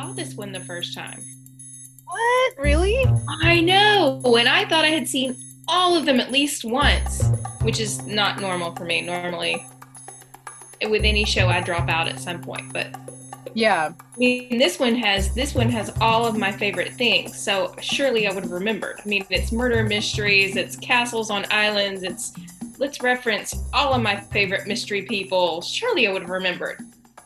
saw this one the first time. What? Really? I know. And I thought I had seen all of them at least once, which is not normal for me. Normally, with any show, I drop out at some point. But yeah, I mean, this one has all of my favorite things. So surely I would have remembered. I mean, it's murder mysteries, it's castles on islands, it's let's reference all of my favorite mystery people. Surely I would have remembered.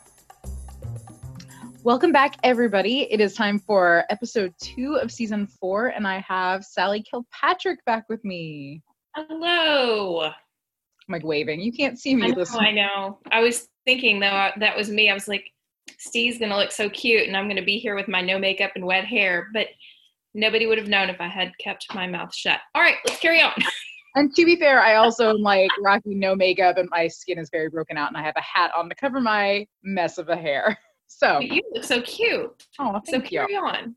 Welcome back, everybody. It is time for episode 2 of season 4, and I have Sally Kilpatrick back with me. Hello. I'm like waving. You can't see me. I know. I was thinking, though, that was me. I was like, Steve's going to look so cute, and I'm going to be here with my no makeup and wet hair, but nobody would have known if I had kept my mouth shut. All right, let's carry on. And to be fair, I also am like rocking no makeup, and my skin is very broken out, and I have a hat on to cover my mess of a hair. So but you look so cute. Oh, so carry on.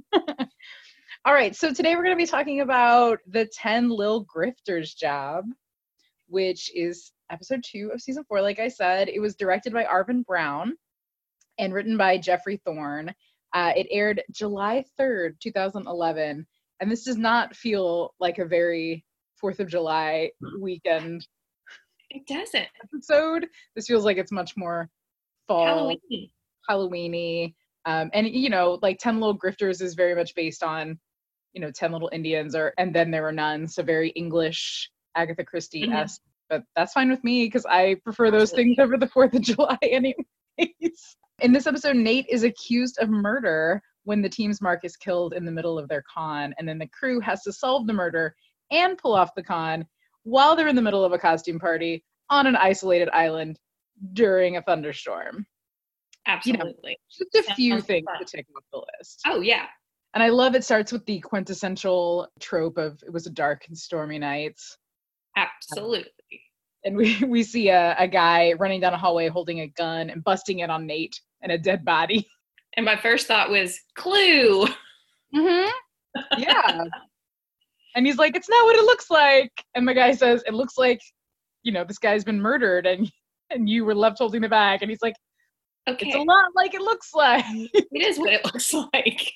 All right, so today we're going to be talking about the 10 Lil Grifters Job, which is episode 2 of season 4. Like I said, it was directed by Arvin Brown and written by Jeffrey Thorne. It aired July 3rd, 2011, and this does not feel like a very 4th of July weekend. It doesn't. Episode. This feels like it's much more fall. Halloween-y. And you know, like 10 Little Grifters is very much based on, you know, 10 Little Indians and then there were none, so very English Agatha Christie-esque. But that's fine with me because I prefer those things over the 4th of July anyways. In this episode, Nate is accused of murder when the team's mark is killed in the middle of their con, and then the crew has to solve the murder and pull off the con while they're in the middle of a costume party on an isolated island during a thunderstorm. Absolutely. You know, just a few things to take off the list. Oh, yeah. And I love it starts with the quintessential trope of it was a dark and stormy night. Absolutely. And we see a guy running down a hallway holding a gun and busting in on Nate and a dead body. And my first thought was, Clue! Mm-hmm. Yeah. And he's like, it's not what it looks like. And the guy says, it looks like, you know, this guy's been murdered and you were left holding the bag. And he's like, okay. It's a lot like it looks like. It is what it looks like.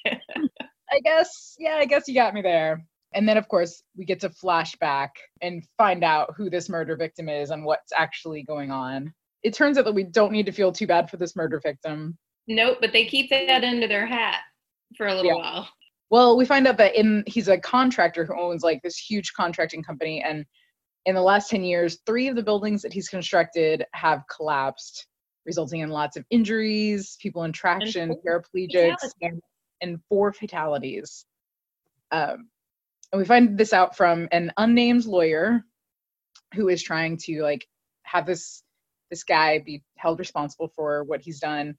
I guess you got me there. And then, of course, we get to flashback and find out who this murder victim is and what's actually going on. It turns out that we don't need to feel too bad for this murder victim. Nope, but they keep that under their hat for a little while. Well, we find out that he's a contractor who owns like this huge contracting company. And in the last 10 years, 3 of the buildings that he's constructed have collapsed, resulting in lots of injuries, people in traction, paraplegics, and 4 fatalities. And we find this out from an unnamed lawyer who is trying to like have this guy be held responsible for what he's done.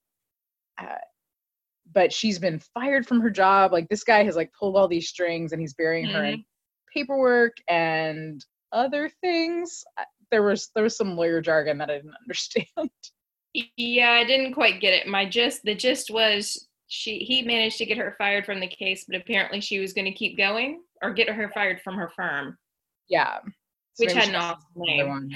But she's been fired from her job. Like this guy has like pulled all these strings and he's burying her in paperwork and other things. There was some lawyer jargon that I didn't understand. Yeah, I didn't quite get it. The gist was he managed to get her fired from the case, but apparently she was going to keep going or get her fired from her firm. Yeah. So which had an awesome name.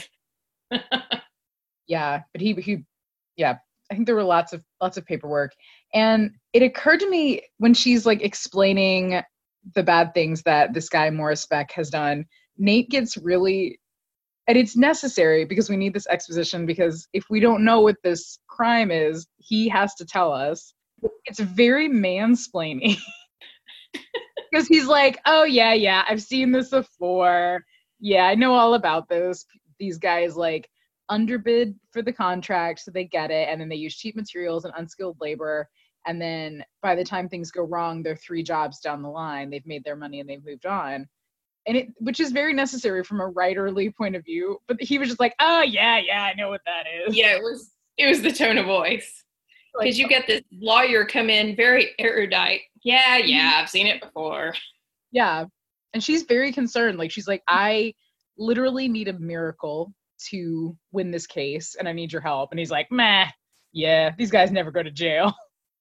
Yeah, but he I think there were lots of paperwork. And it occurred to me when she's like explaining the bad things that this guy Morris Beck has done, Nate gets really, and it's necessary because we need this exposition, because if we don't know what this crime is, he has to tell us. It's very mansplaining. Because he's like, oh yeah, I've seen this before. Yeah, I know all about this. These guys like underbid for the contract, so they get it, and then they use cheap materials and unskilled labor. And then by the time things go wrong, they're 3 jobs down the line. They've made their money and they've moved on. And which is very necessary from a writerly point of view. But he was just like, oh yeah, I know what that is. Yeah, it was the tone of voice. Because you get this lawyer come in very erudite. Yeah, I've seen it before. Yeah. And she's very concerned. Like, she's like, I literally need a miracle to win this case, and I need your help. And he's like, meh, yeah, these guys never go to jail.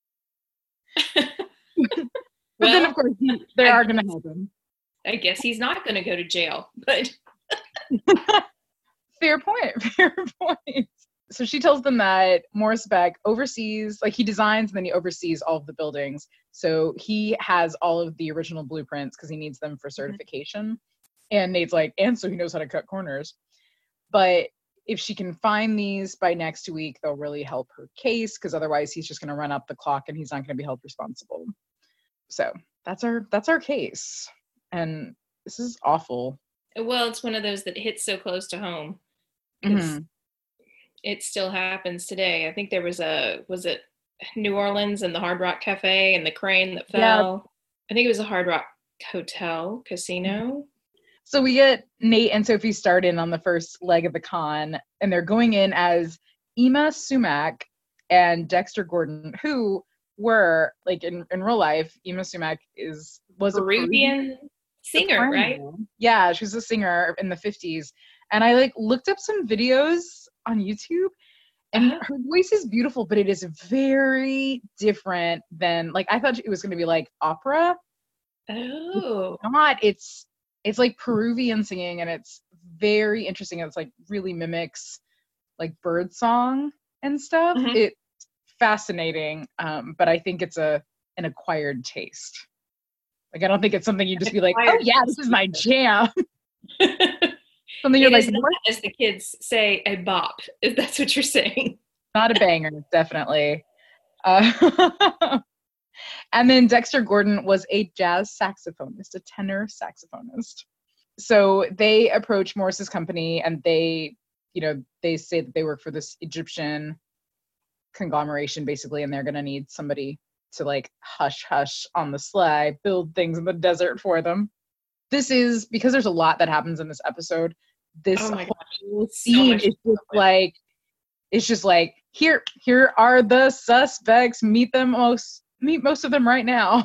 But then, of course, they are going to help him. I guess he's not going to go to jail, but... Fair point. So she tells them that Morris Beck oversees, like he designs and then he oversees all of the buildings. So he has all of the original blueprints because he needs them for certification. And Nate's like, and so he knows how to cut corners. But if she can find these by next week, they'll really help her case, because otherwise he's just going to run up the clock and he's not going to be held responsible. So that's our case. And this is awful. Well, it's one of those that hits so close to home. Because it still happens today. I think there was it New Orleans and the Hard Rock Cafe and the crane that fell? Yeah. I think it was a Hard Rock Hotel Casino. So we get Nate and Sophie start in on the first leg of the con, and they're going in as Yma Sumac and Dexter Gordon, who were, like, in real life, Yma Sumac was Peruvian singer, right? Yeah, she was a singer in the 50s. And I looked up some videos on YouTube, and her voice is beautiful, but it is very different than, like, I thought it was going to be like opera. Oh. It's not. It's like Peruvian singing, and it's very interesting. It's like really mimics like bird song and stuff. It's fascinating, but I think it's an acquired taste. Like, I don't think it's something you just be like, oh yeah, this is my jam. Something you're like, not, as the kids say, a bop, if that's what you're saying. Not a banger, definitely. And then Dexter Gordon was a jazz saxophonist, a tenor saxophonist. So they approach Morris's company, and they say that they work for this Egyptian conglomeration, basically, and they're going to need somebody to, like, hush on the sly, build things in the desert for them. This is, because there's a lot that happens in this episode, this whole scene is just like, here are the suspects, meet most of them right now.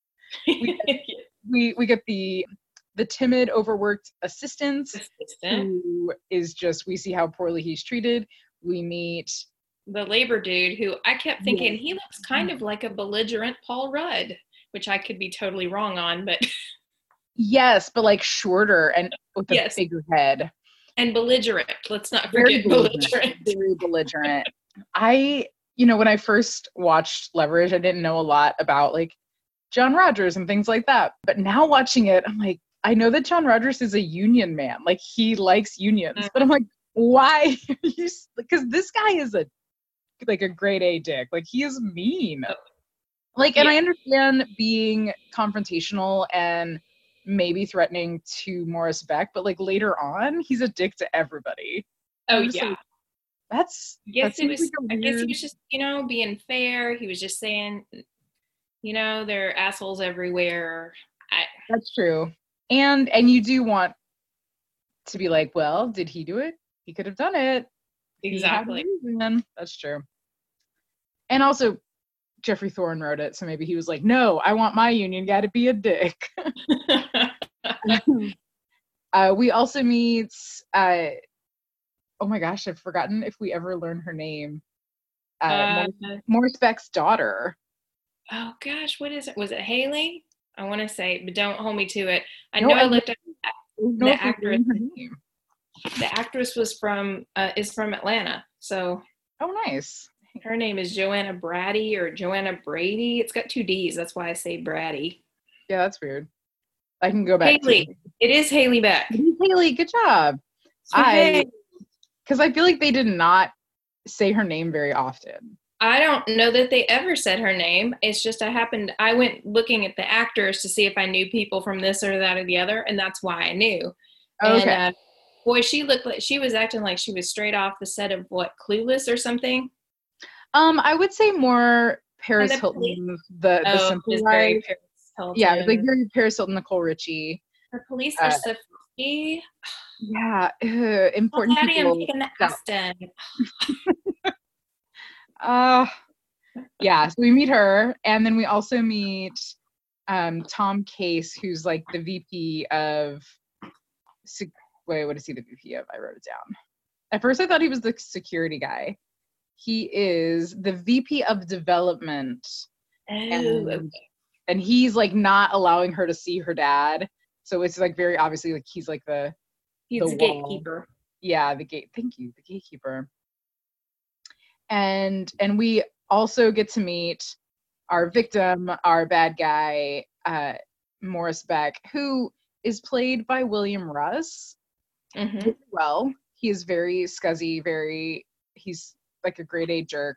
We get the timid, overworked assistant who is just, we see how poorly he's treated. We meet the labor dude, who I kept thinking he looks kind of like a belligerent Paul Rudd, which I could be totally wrong on, but yes, but like shorter and with a bigger head. And belligerent. Let's not forget belligerent. Very belligerent. When I first watched Leverage, I didn't know a lot about, like, John Rogers and things like that. But now watching it, I'm like, I know that John Rogers is a union man. Like, he likes unions. But I'm like, why? Because this guy is a grade A dick. Like, he is mean. Like, and I understand being confrontational and maybe threatening to Morris Beck, but, like, later on, he's a dick to everybody. Oh, yeah. Like, I guess he was just, being fair. He was just saying, there are assholes everywhere. That's true. And you do want to be like, well, did he do it? He could have done it. Exactly. That's true. And also, Jeffrey Thorne wrote it, so maybe he was like, no, I want my union guy to be a dick. We also meet, oh my gosh, I've forgotten if we ever learn her name. Morris Beck's daughter. Oh gosh, what is it? Was it Haley? I want to say, but don't hold me to it. I looked up the actress. The actress is from Atlanta, so. Oh, nice. Her name is Joanna Brady or Joanna Brady. It's got 2 D's. That's why I say Brady. Yeah, that's weird. I can go back. Haley. It is Haley Beck. It is Haley. Good job. Because I feel like they did not say her name very often. I don't know that they ever said her name. It's just I went looking at the actors to see if I knew people from this or that or the other, and that's why I knew. Okay. And boy, she looked like she was acting like she was straight off the set of Clueless or something. I would say more Paris Hilton, the Simple Life. Yeah, like very Paris Hilton, Nicole Richie. Her police are so funky. Yeah, important people. I'm taking the Aston. Yeah, so we meet her, and then we also meet Tom Case, who's like the VP of. Wait, what is he the VP of? I wrote it down. At first, I thought he was the security guy. He is the VP of development. Oh, and he's like not allowing her to see her dad. So it's like very obviously like he's like the gatekeeper. Yeah, the gate. Thank you, the gatekeeper. And we also get to meet our victim, our bad guy, Morris Beck, who is played by William Russ. Mm-hmm. Well, he is very scuzzy, he's like a grade A jerk.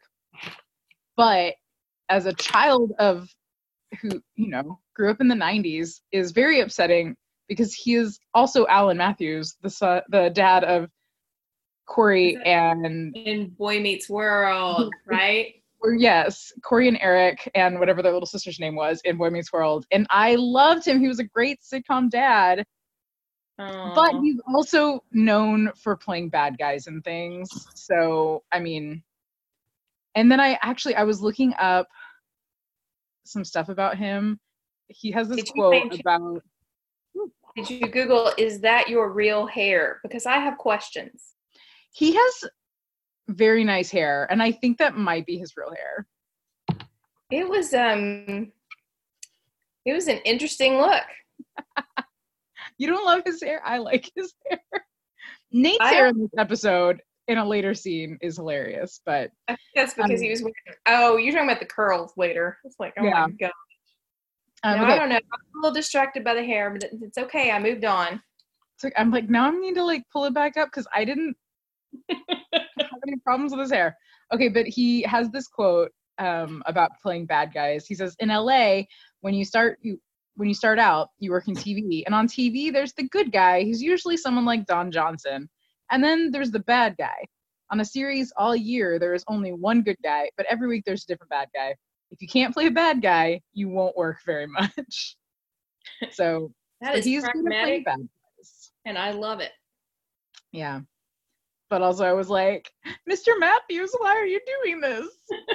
But as a child of who, grew up in the 90s, is very upsetting because he is also Alan Matthews, the dad of Corey and in Boy Meets World, right? Yes, Corey and Eric and whatever their little sister's name was in Boy Meets World. And I loved him. He was a great sitcom dad. Aww. But he's also known for playing bad guys and things. So, I mean, and then I was looking up some stuff about him. He has this quote about... Did you Google, is that your real hair? Because I have questions. He has very nice hair, and I think that might be his real hair. It was an interesting look. You don't love his hair? I like his hair. Nate's hair in this episode in a later scene is hilarious, but I think that's because he was wearing... Oh, you're talking about the curls later. It's like, oh my god. No, okay. I don't know. I'm a little distracted by the hair, but it's okay. I moved on. So I'm like, now I need to pull it back up because I didn't have any problems with his hair. Okay, but he has this quote about playing bad guys. He says, in LA, when you start out, you work in TV, and on TV, there's the good guy, who's usually someone like Don Johnson, and then there's the bad guy. On a series all year, there is only one good guy, but every week there's a different bad guy. If you can't play a bad guy, you won't work very much. So he's pragmatic, bad guys. And I love it. Yeah. But also I was like, Mr. Matthews, why are you doing this?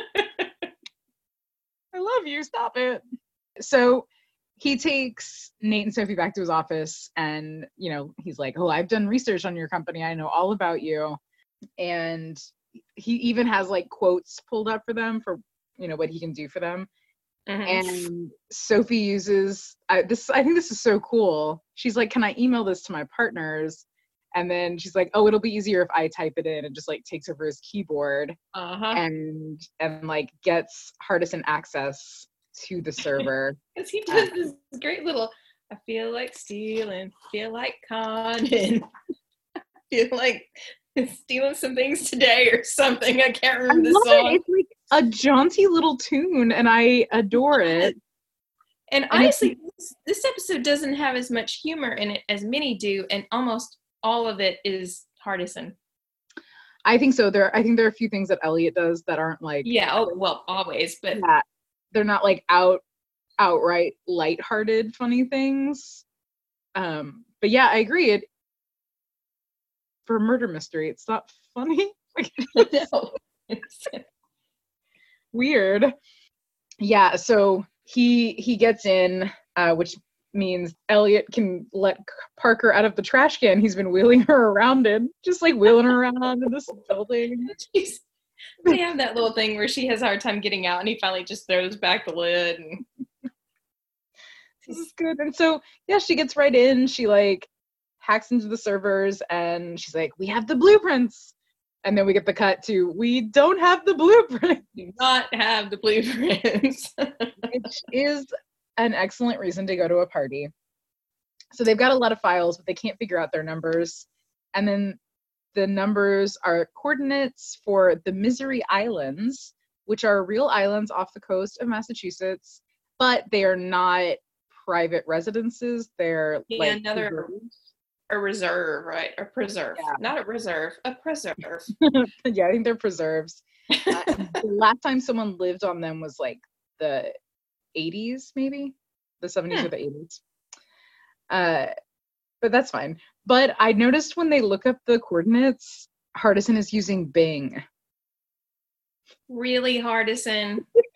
I love you. Stop it. So he takes Nate and Sophie back to his office, and, he's like, oh, I've done research on your company. I know all about you. And he even has quotes pulled up for them for, what he can do for them. Mm-hmm. And Sophie uses this. I think this is so cool. She's like, can I email this to my partners? And then she's like, oh, it'll be easier if I type it in, and just takes over his keyboard and gets Hardison access to the server. Because he does this great little, I feel like stealing, feel like conning, feel like stealing some things today or something. I can't remember the song. It's a jaunty little tune, and I adore it. And honestly, this episode doesn't have as much humor in it as many do, and almost all of it is Hardison. I think so. I think there are a few things that Elliot does that aren't always, but they're not outright lighthearted funny things. But yeah, I agree. For a murder mystery, it's not funny. No. Weird. Yeah, so he gets in, which means Elliot can let Parker out of the trash can he's been wheeling her around in. Just wheeling her around in this building. They have that little thing where she has a hard time getting out, and he finally just throws back the lid. And this is good. And so, yeah, she gets right in. She hacks into the servers, and she's like, we have the blueprints. And then we get the cut to, we don't have the blueprints. Do not have the blueprints. Which is an excellent reason to go to a party. So they've got a lot of files, but they can't figure out their numbers. And then the numbers are coordinates for the Misery Islands, which are real islands off the coast of Massachusetts, but they are not private residences. They're a reserve, right? A preserve. Yeah. Not a reserve, a preserve. Yeah, I think they're preserves. The last time someone lived on them was the 80s, maybe? The 70s or the 80s. But that's fine. But I noticed when they look up the coordinates, Hardison is using Bing. Really, Hardison?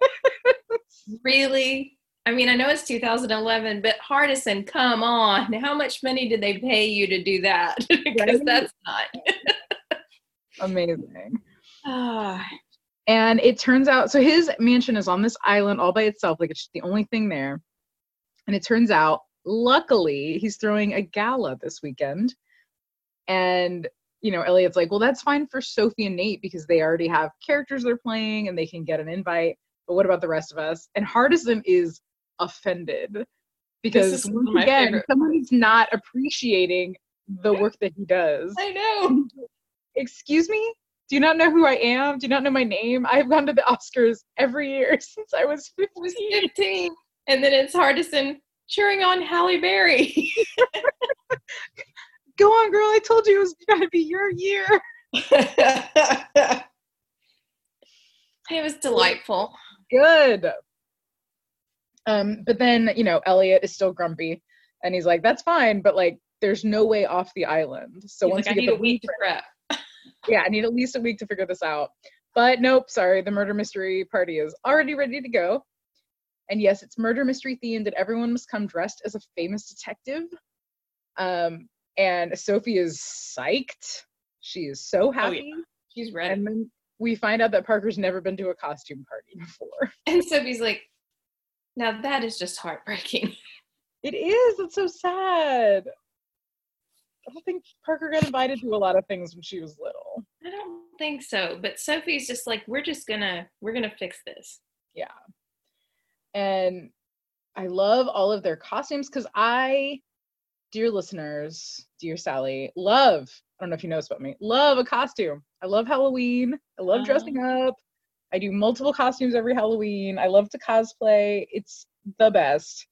Really? I mean, I know it's 2011, but Hardison, come on. How much money did they pay you to do that? Because that's not. Amazing. And it turns out, so his mansion is on this island all by itself. It's the only thing there. And it turns out, luckily, he's throwing a gala this weekend. And Elliot's like, well, that's fine for Sophie and Nate because they already have characters they're playing and they can get an invite. But what about the rest of us? And Hardison is offended because once again, someone is not appreciating the work that he does. I know. Excuse me? Do you not know who I am? Do you not know my name? I've gone to the Oscars every year since I was 15. And then it's Hardison cheering on Halle Berry. Go on, girl. I told you it was going to be your year. It was delightful. Good. But then, Elliot is still grumpy and he's like, that's fine, but like, there's no way off the island. So once I need a week to prep. Yeah, I need at least a week to figure this out. But nope, sorry, the murder mystery party is already ready to go. And yes, it's murder mystery themed and everyone must come dressed as a famous detective. And Sophie is psyched. She is so happy. Oh, yeah. She's ready. And then we find out that Parker's never been to a costume party before. And Sophie's like, now that is just heartbreaking. It is. It's so sad. I don't think Parker got invited to a lot of things when she was little. I don't think so. But Sophie's just like, we're gonna fix this. Yeah. And I love all of their costumes because dear listeners, dear Sally, I don't know if you know this about me, love a costume. I love Halloween. I love dressing up. I do multiple costumes every Halloween. I love to cosplay. It's the best.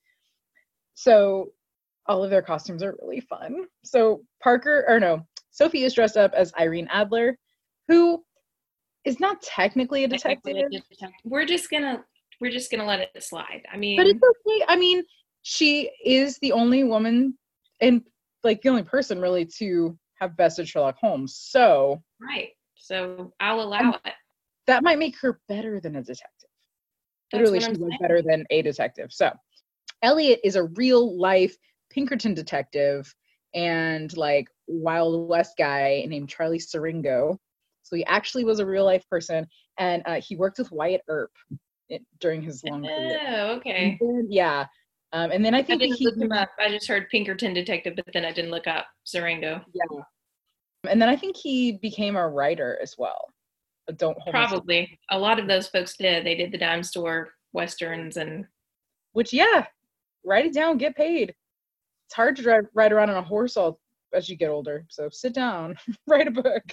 So all of their costumes are really fun. So Sophie is dressed up as Irene Adler, who is not technically a detective. We're just gonna let it slide. I mean, but it's okay. I mean, she is the only woman and like the only person really to have bested Sherlock Holmes. So right. So I'll allow it. That might make her better than a detective. Literally, she was better than a detective. So Elliot is a real life Pinkerton detective and like Wild West guy named Charlie Siringo. So he actually was a real life person, and he worked with Wyatt Earp during his long career. Oh, okay. Yeah. And then I think didn't look him up. I just heard Pinkerton detective, but then I didn't look up Siringo. Yeah. And then I think he became a writer as well. But don't hold probably. A lot of those folks did. They did the dime store westerns and. Which, yeah, write it down, get paid. It's hard to ride around on a horse as you get older. So sit down, write a book.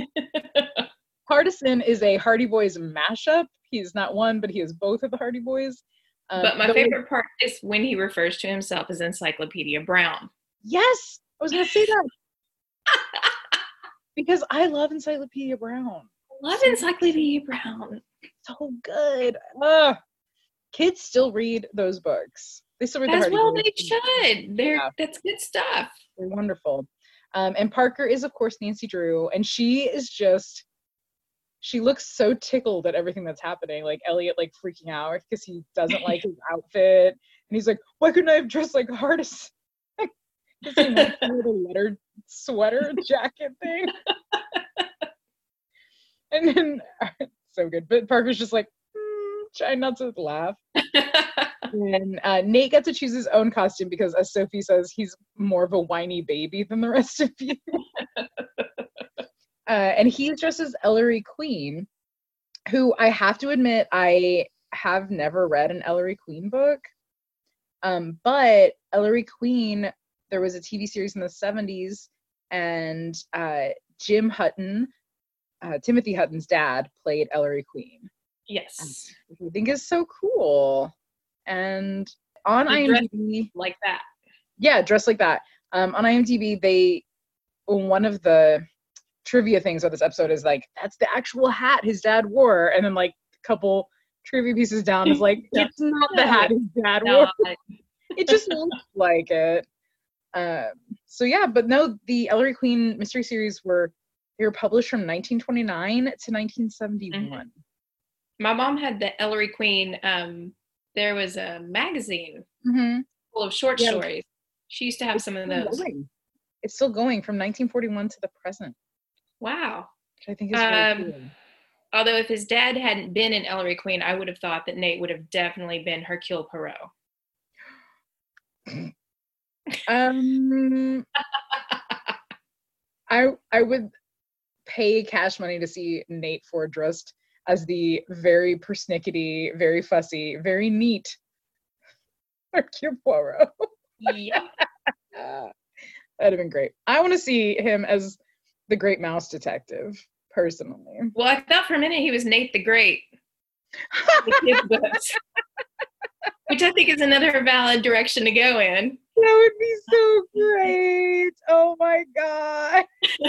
Hardison is a Hardy Boys mashup. He's not one, but he is both of the Hardy Boys. But my favorite part is when he refers to himself as Encyclopedia Brown. Yes, I was going to say that. Because I love Encyclopedia Brown. I love Encyclopedia Brown. So good. Kids still read those books. They still read the Hardy Boys. They should. That's good stuff. They're wonderful. And Parker is, of course, Nancy Drew, and she looks so tickled at everything that's happening. Like Elliot, like freaking out because he doesn't like his outfit, and he's like, "Why couldn't I have dressed like Hardison?" Because he went through the letter sweater jacket thing, and then so good. But Parker's just like, trying not to laugh. And Nate gets to choose his own costume because, as Sophie says, he's more of a whiny baby than the rest of you. And he's dressed as Ellery Queen, who I have to admit I have never read an Ellery Queen book. But Ellery Queen, there was a TV series in the 70s, and Jim Hutton, Timothy Hutton's dad, played Ellery Queen. Yes. Which I think is so cool. And on IMDb, like that. Yeah, dressed like that. On IMDb, one of the trivia things of this episode is like, that's the actual hat his dad wore. And then like a couple trivia pieces down is like, it's not the hat his dad wore. It just looks like it. So yeah, but no, the Ellery Queen mystery series were published from 1929 to 1971. Mm-hmm. My mom had the Ellery Queen. There was a magazine full of short stories. She used to have some of those. It's still going from 1941 to the present. Wow. Which I think is really cool. Although if his dad hadn't been in Ellery Queen, I would have thought that Nate would have definitely been Hercule Poirot. I would pay cash money to see Nate Ford dressed as the very persnickety, very fussy, very neat Hercule Poirot. Yep. That'd have been great. I want to see him as the Great Mouse Detective, personally. Well, I thought for a minute he was Nate the Great. Which I think is another valid direction to go in. That would be so great. Oh my God.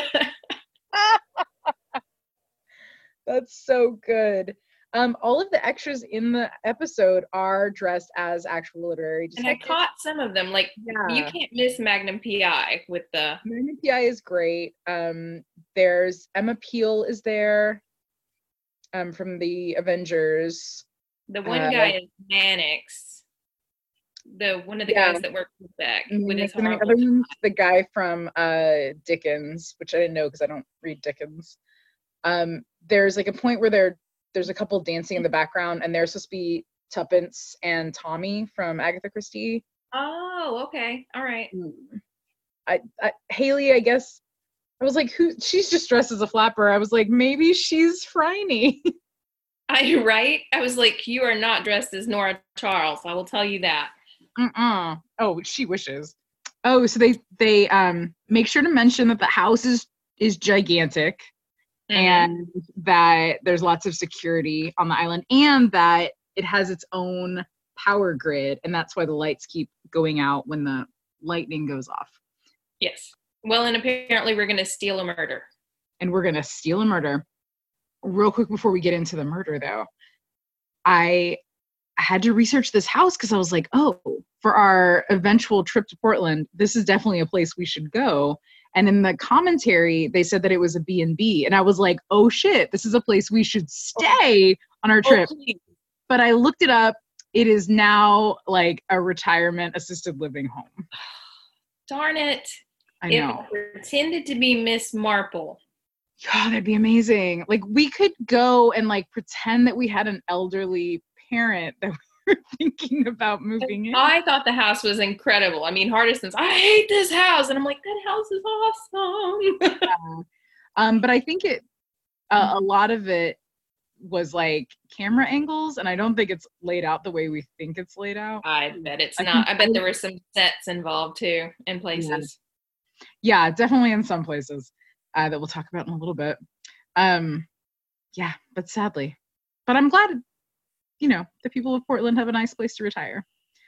That's so good. All of the extras in the episode are dressed as actual literary detectives. And I caught some of them. Like, you can't miss Magnum PI with the... Magnum PI is great. There's Emma Peel is there from the Avengers. The one guy is Mannix. One of the guys that worked with Beck. With his the other one's the guy from Dickens, which I didn't know because I don't read Dickens. There's like a point where there's a couple dancing in the background, and they're supposed to be Tuppence and Tommy from Agatha Christie. Oh, okay. All right. Haley, I guess, I was like, she's just dressed as a flapper. I was like, maybe she's Phryne. Right? I was like, you are not dressed as Nora Charles. I will tell you that. Oh, she wishes. Oh, so they make sure to mention that the house is gigantic. Mm-hmm. And that there's lots of security on the island, and that it has its own power grid, and that's why the lights keep going out when the lightning goes off. Yes. Well, and apparently we're going to steal a murder. Real quick before we get into the murder, though, I had to research this house because I was like, oh, for our eventual trip to Portland, this is definitely a place we should go. And in the commentary, they said that it was a B&B. And I was like, oh shit, this is a place we should stay on our trip. But I looked it up. It is now like a retirement assisted living home. Darn it. I know. It pretended to be Miss Marple. Oh, that'd be amazing. Like, we could go and like pretend that we had an elderly parent that we were thinking about moving in. I thought the house was incredible. I mean, Hardison's, I hate this house. And I'm like, that house is awesome. Yeah. But I think a lot of it was like camera angles, and I don't think it's laid out the way we think it's laid out. I bet it's not. I bet there were some sets involved too in places. Yeah, definitely in some places that we'll talk about in a little bit. Yeah, but sadly. But I'm glad, the people of Portland have a nice place to retire.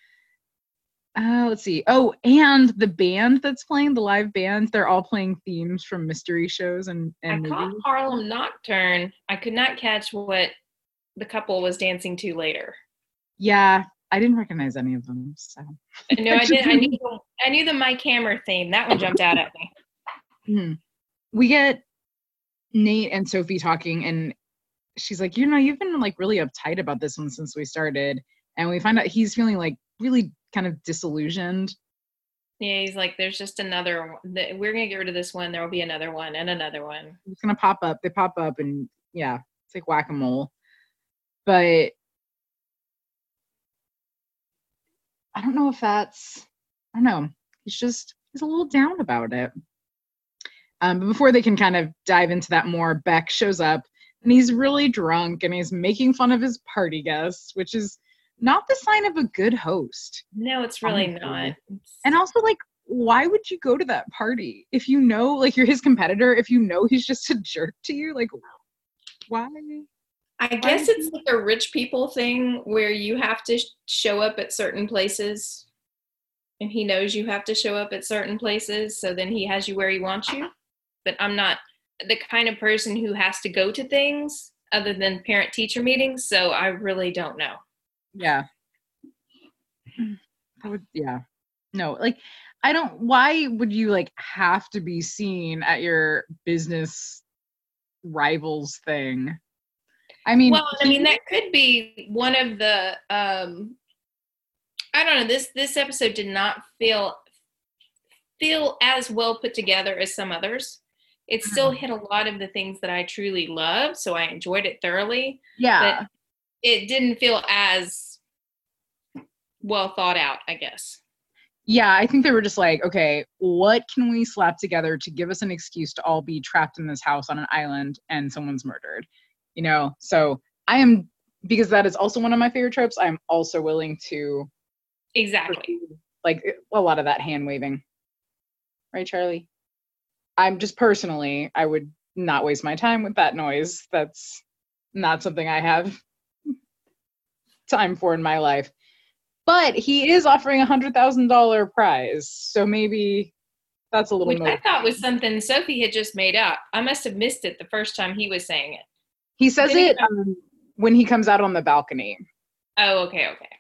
Let's see. Oh, and the band that's playing, the live band, they're all playing themes from mystery shows and I caught Harlem Nocturne. I could not catch what the couple was dancing to later. Yeah, I didn't recognize any of them. So no, I didn't. I knew the Mike Hammer theme. That one jumped out at me. Mm-hmm. We get Nate and Sophie talking, and she's like, you've been like really uptight about this one since we started. And we find out he's feeling like really kind of disillusioned. Yeah, he's like, there's just another one. We're going to get rid of this one. There will be another one and another one. It's going to pop up. They pop up, and yeah, it's like whack-a-mole. But I don't know if I don't know. He's a little down about it. But before they can kind of dive into that more, Beck shows up, and he's really drunk, and he's making fun of his party guests, which is not the sign of a good host. No, it's really not. And also, like, why would you go to that party if you know, like, you're his competitor, if you know he's just a jerk to you? Like, why? I guess it's like a rich people thing where you have to show up at certain places, and he knows you have to show up at certain places, so then he has you where he wants you. But I'm not the kind of person who has to go to things other than parent-teacher meetings, so I really don't know. Yeah. No, like, why would you like have to be seen at your business rivals thing? I mean, that could be one of the, I don't know, this episode did not feel as well put together as some others. It still hit a lot of the things that I truly loved, so I enjoyed it thoroughly. Yeah. But it didn't feel as well thought out, I guess. Yeah, I think they were just like, okay, what can we slap together to give us an excuse to all be trapped in this house on an island and someone's murdered? You know, so I am, because that is also one of my favorite tropes, I'm also willing to Exactly. like a lot of that hand waving. Right, Charlie? I'm just personally, I would not waste my time with that noise. That's not something I have time for in my life. But he is offering $100,000 prize, so maybe that's a little Which I motivating. thought was something Sophie had just made up. I must have missed it the first time he was saying it. He says Then it again, when he comes out on the balcony. oh, okay, okay.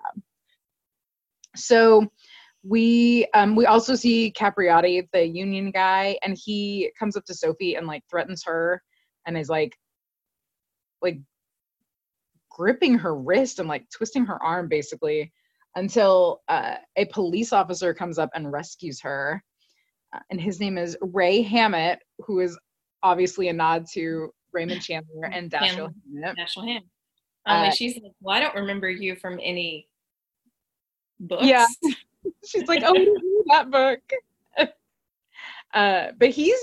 So we also see Capriati, the union guy, and he comes up to Sophie and like threatens her and is like gripping her wrist and like twisting her arm basically until a police officer comes up and rescues her. And his name is Ray Hammett, who is obviously a nod to Raymond Chandler and Dashiell Hammett. Dashiell Hammett. Only she's like, well, I don't remember you from any books. Yeah. She's like, oh, that book. But he's,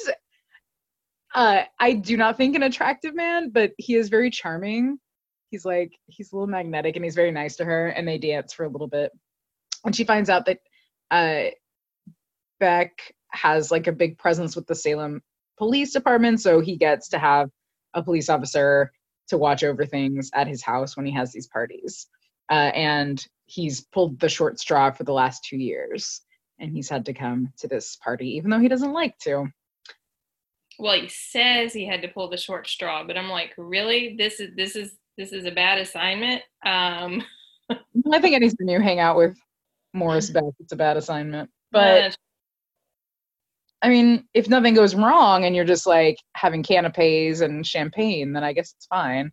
I do not think an attractive man, but he is very charming. He's a little magnetic and he's very nice to her, and they dance for a little bit. And she finds out that Beck has like a big presence with the Salem Police Department, so he gets to have a police officer to watch over things at his house when he has these parties. And he's pulled the short straw for the last 2 years, and he's had to come to this party, even though he doesn't like to. Well, he says he had to pull the short straw, but I'm like, really? This is a bad assignment. I think it needs to hang out with Morris Beck. It's a bad assignment, but I mean, if nothing goes wrong and you're just like having canapes and champagne, then I guess it's fine.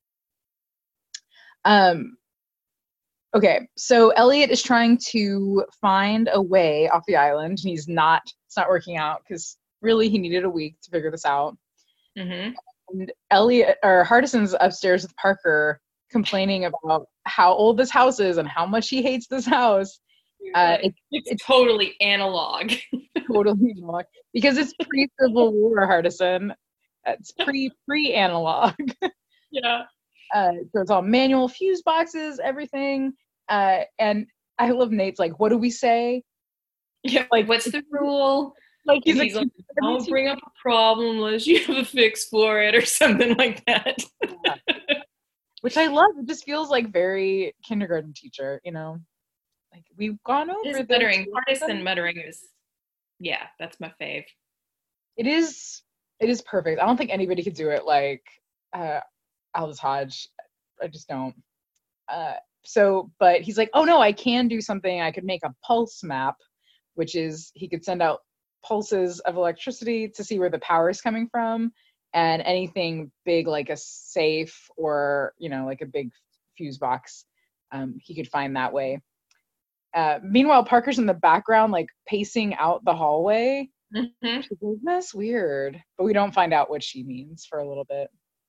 Okay, so Elliot is trying to find a way off the island. It's not working out because really he needed a week to figure this out. Mm-hmm. And Hardison's upstairs with Parker complaining about how old this house is and how much he hates this house. It's totally analog. Totally analog. Because it's pre-Civil War, Hardison. It's pre-analog. Yeah. So it's all manual fuse boxes, everything. And I love Nate's like, what do we say? Yeah, like, what's the rule? Like he's like, don't bring up a problem unless you have a fix for it or something like that. Yeah. Which I love. It just feels like very kindergarten teacher, you know? Like, we've gone over this. Muttering. Hardison muttering is, yeah, that's my fave. It is perfect. I don't think anybody could do it like Aldous Hodge. I just don't. But he's like, oh no, I can do something. I could make a pulse map, which is he could send out pulses of electricity to see where the power is coming from, and anything big like a safe or, you know, like a big fuse box, he could find that way. Meanwhile, Parker's in the background, like pacing out the hallway. Mm-hmm. She's like, that's weird, but we don't find out what she means for a little bit.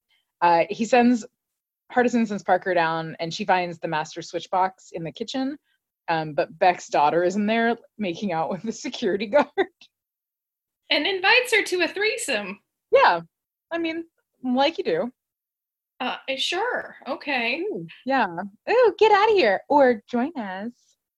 Hardison sends Parker down, and she finds the master switch box in the kitchen, but Beck's daughter is in there making out with the security guard. And invites her to a threesome. Yeah, I mean, like you do. Sure, okay. Ooh, yeah. Ooh, get out of here, or join us.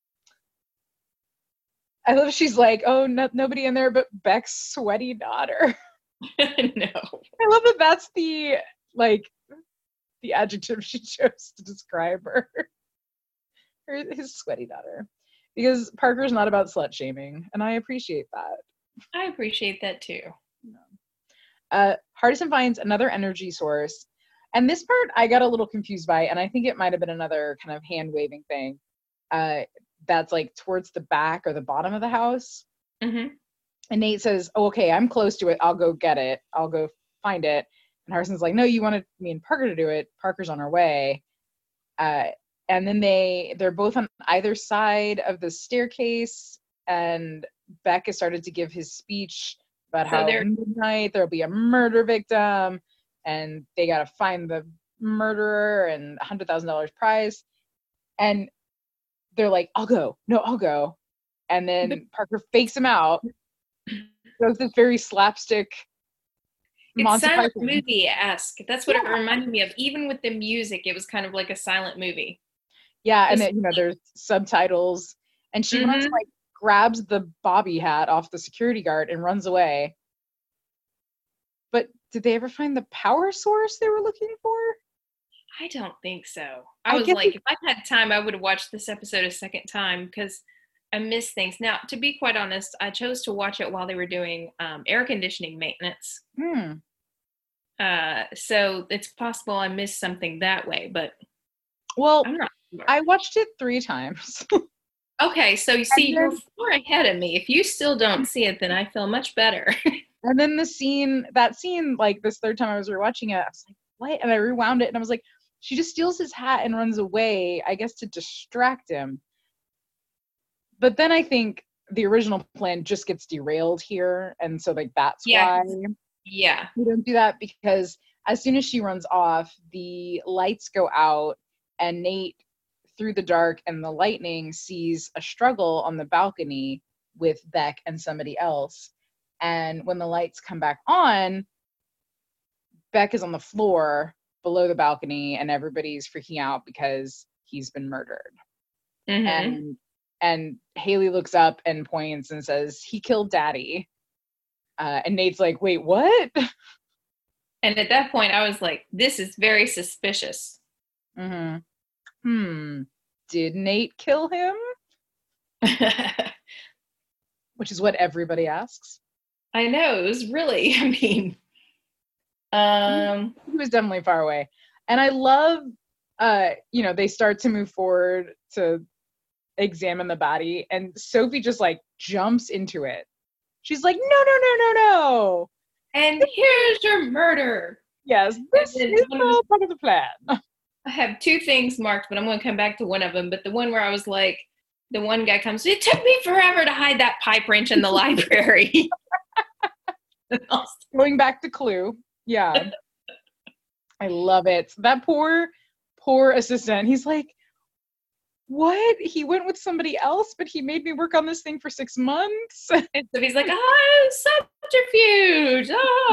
I love she's like, oh, nobody in there but Beck's sweaty daughter. No. I love that that's the adjective she chose to describe her. His sweaty daughter. Because Parker's not about slut shaming, and I appreciate that. I appreciate that too. Hardison finds another energy source, and this part I got a little confused by, and I think it might have been another kind of hand-waving thing. That's like towards the back or the bottom of the house. Mm-hmm. And Nate says, oh, okay, I'm close to it. I'll go get it. I'll go find it. And Hardison's like, no, you wanted me and Parker to do it. Parker's on our way. And then they're both on either side of the staircase, and Beck has started to give his speech about how at midnight there'll be a murder victim, and they got to find the murderer and $100,000 prize. And they're like, I'll go. No, I'll go. And then Parker fakes him out. Does this very slapstick It's Monty silent Python. movie-esque. That's what it reminded me of. Even with the music, it was kind of like a silent movie. Yeah, and then, there's subtitles. And she runs, like, grabs the bobby hat off the security guard and runs away. But did they ever find the power source they were looking for? I don't think so. I was like, if I had time, I would have watched this episode a second time because I miss things. Now, to be quite honest, I chose to watch it while they were doing air conditioning maintenance. So it's possible I missed something that way, but I'm not sure. I watched it 3 times. Okay, so you see, you're far ahead of me. If you still don't see it, then I feel much better. And then that scene, like this 3rd time I was rewatching it, I was like, what? And I rewound it and I was like, she just steals his hat and runs away, I guess to distract him. But then I think the original plan just gets derailed here. And so, like, that's why we don't do that, because as soon as she runs off, the lights go out and Nate, through the dark and the lightning, sees a struggle on the balcony with Beck and somebody else. And when the lights come back on, Beck is on the floor below the balcony and everybody's freaking out because he's been murdered. And Haley looks up and points and says, he killed Daddy. And Nate's like, wait, what? And at that point I was like, this is very suspicious. Did Nate kill him? Which is what everybody asks. I know, it was really, I mean, he was definitely far away. And I love, they start to move forward to examine the body, and Sophie just, like, jumps into it. She's like, no. And here's your murder. Yes, this is all part of the plan. I have 2 things marked, but I'm going to come back to one of them. But the one where I was like, the one guy comes, it took me forever to hide that pipe wrench in the library. Going back to Clue. Yeah. I love it. That poor assistant. He's like, what? He went with somebody else, but he made me work on this thing for 6 months. And so he's like, subterfuge.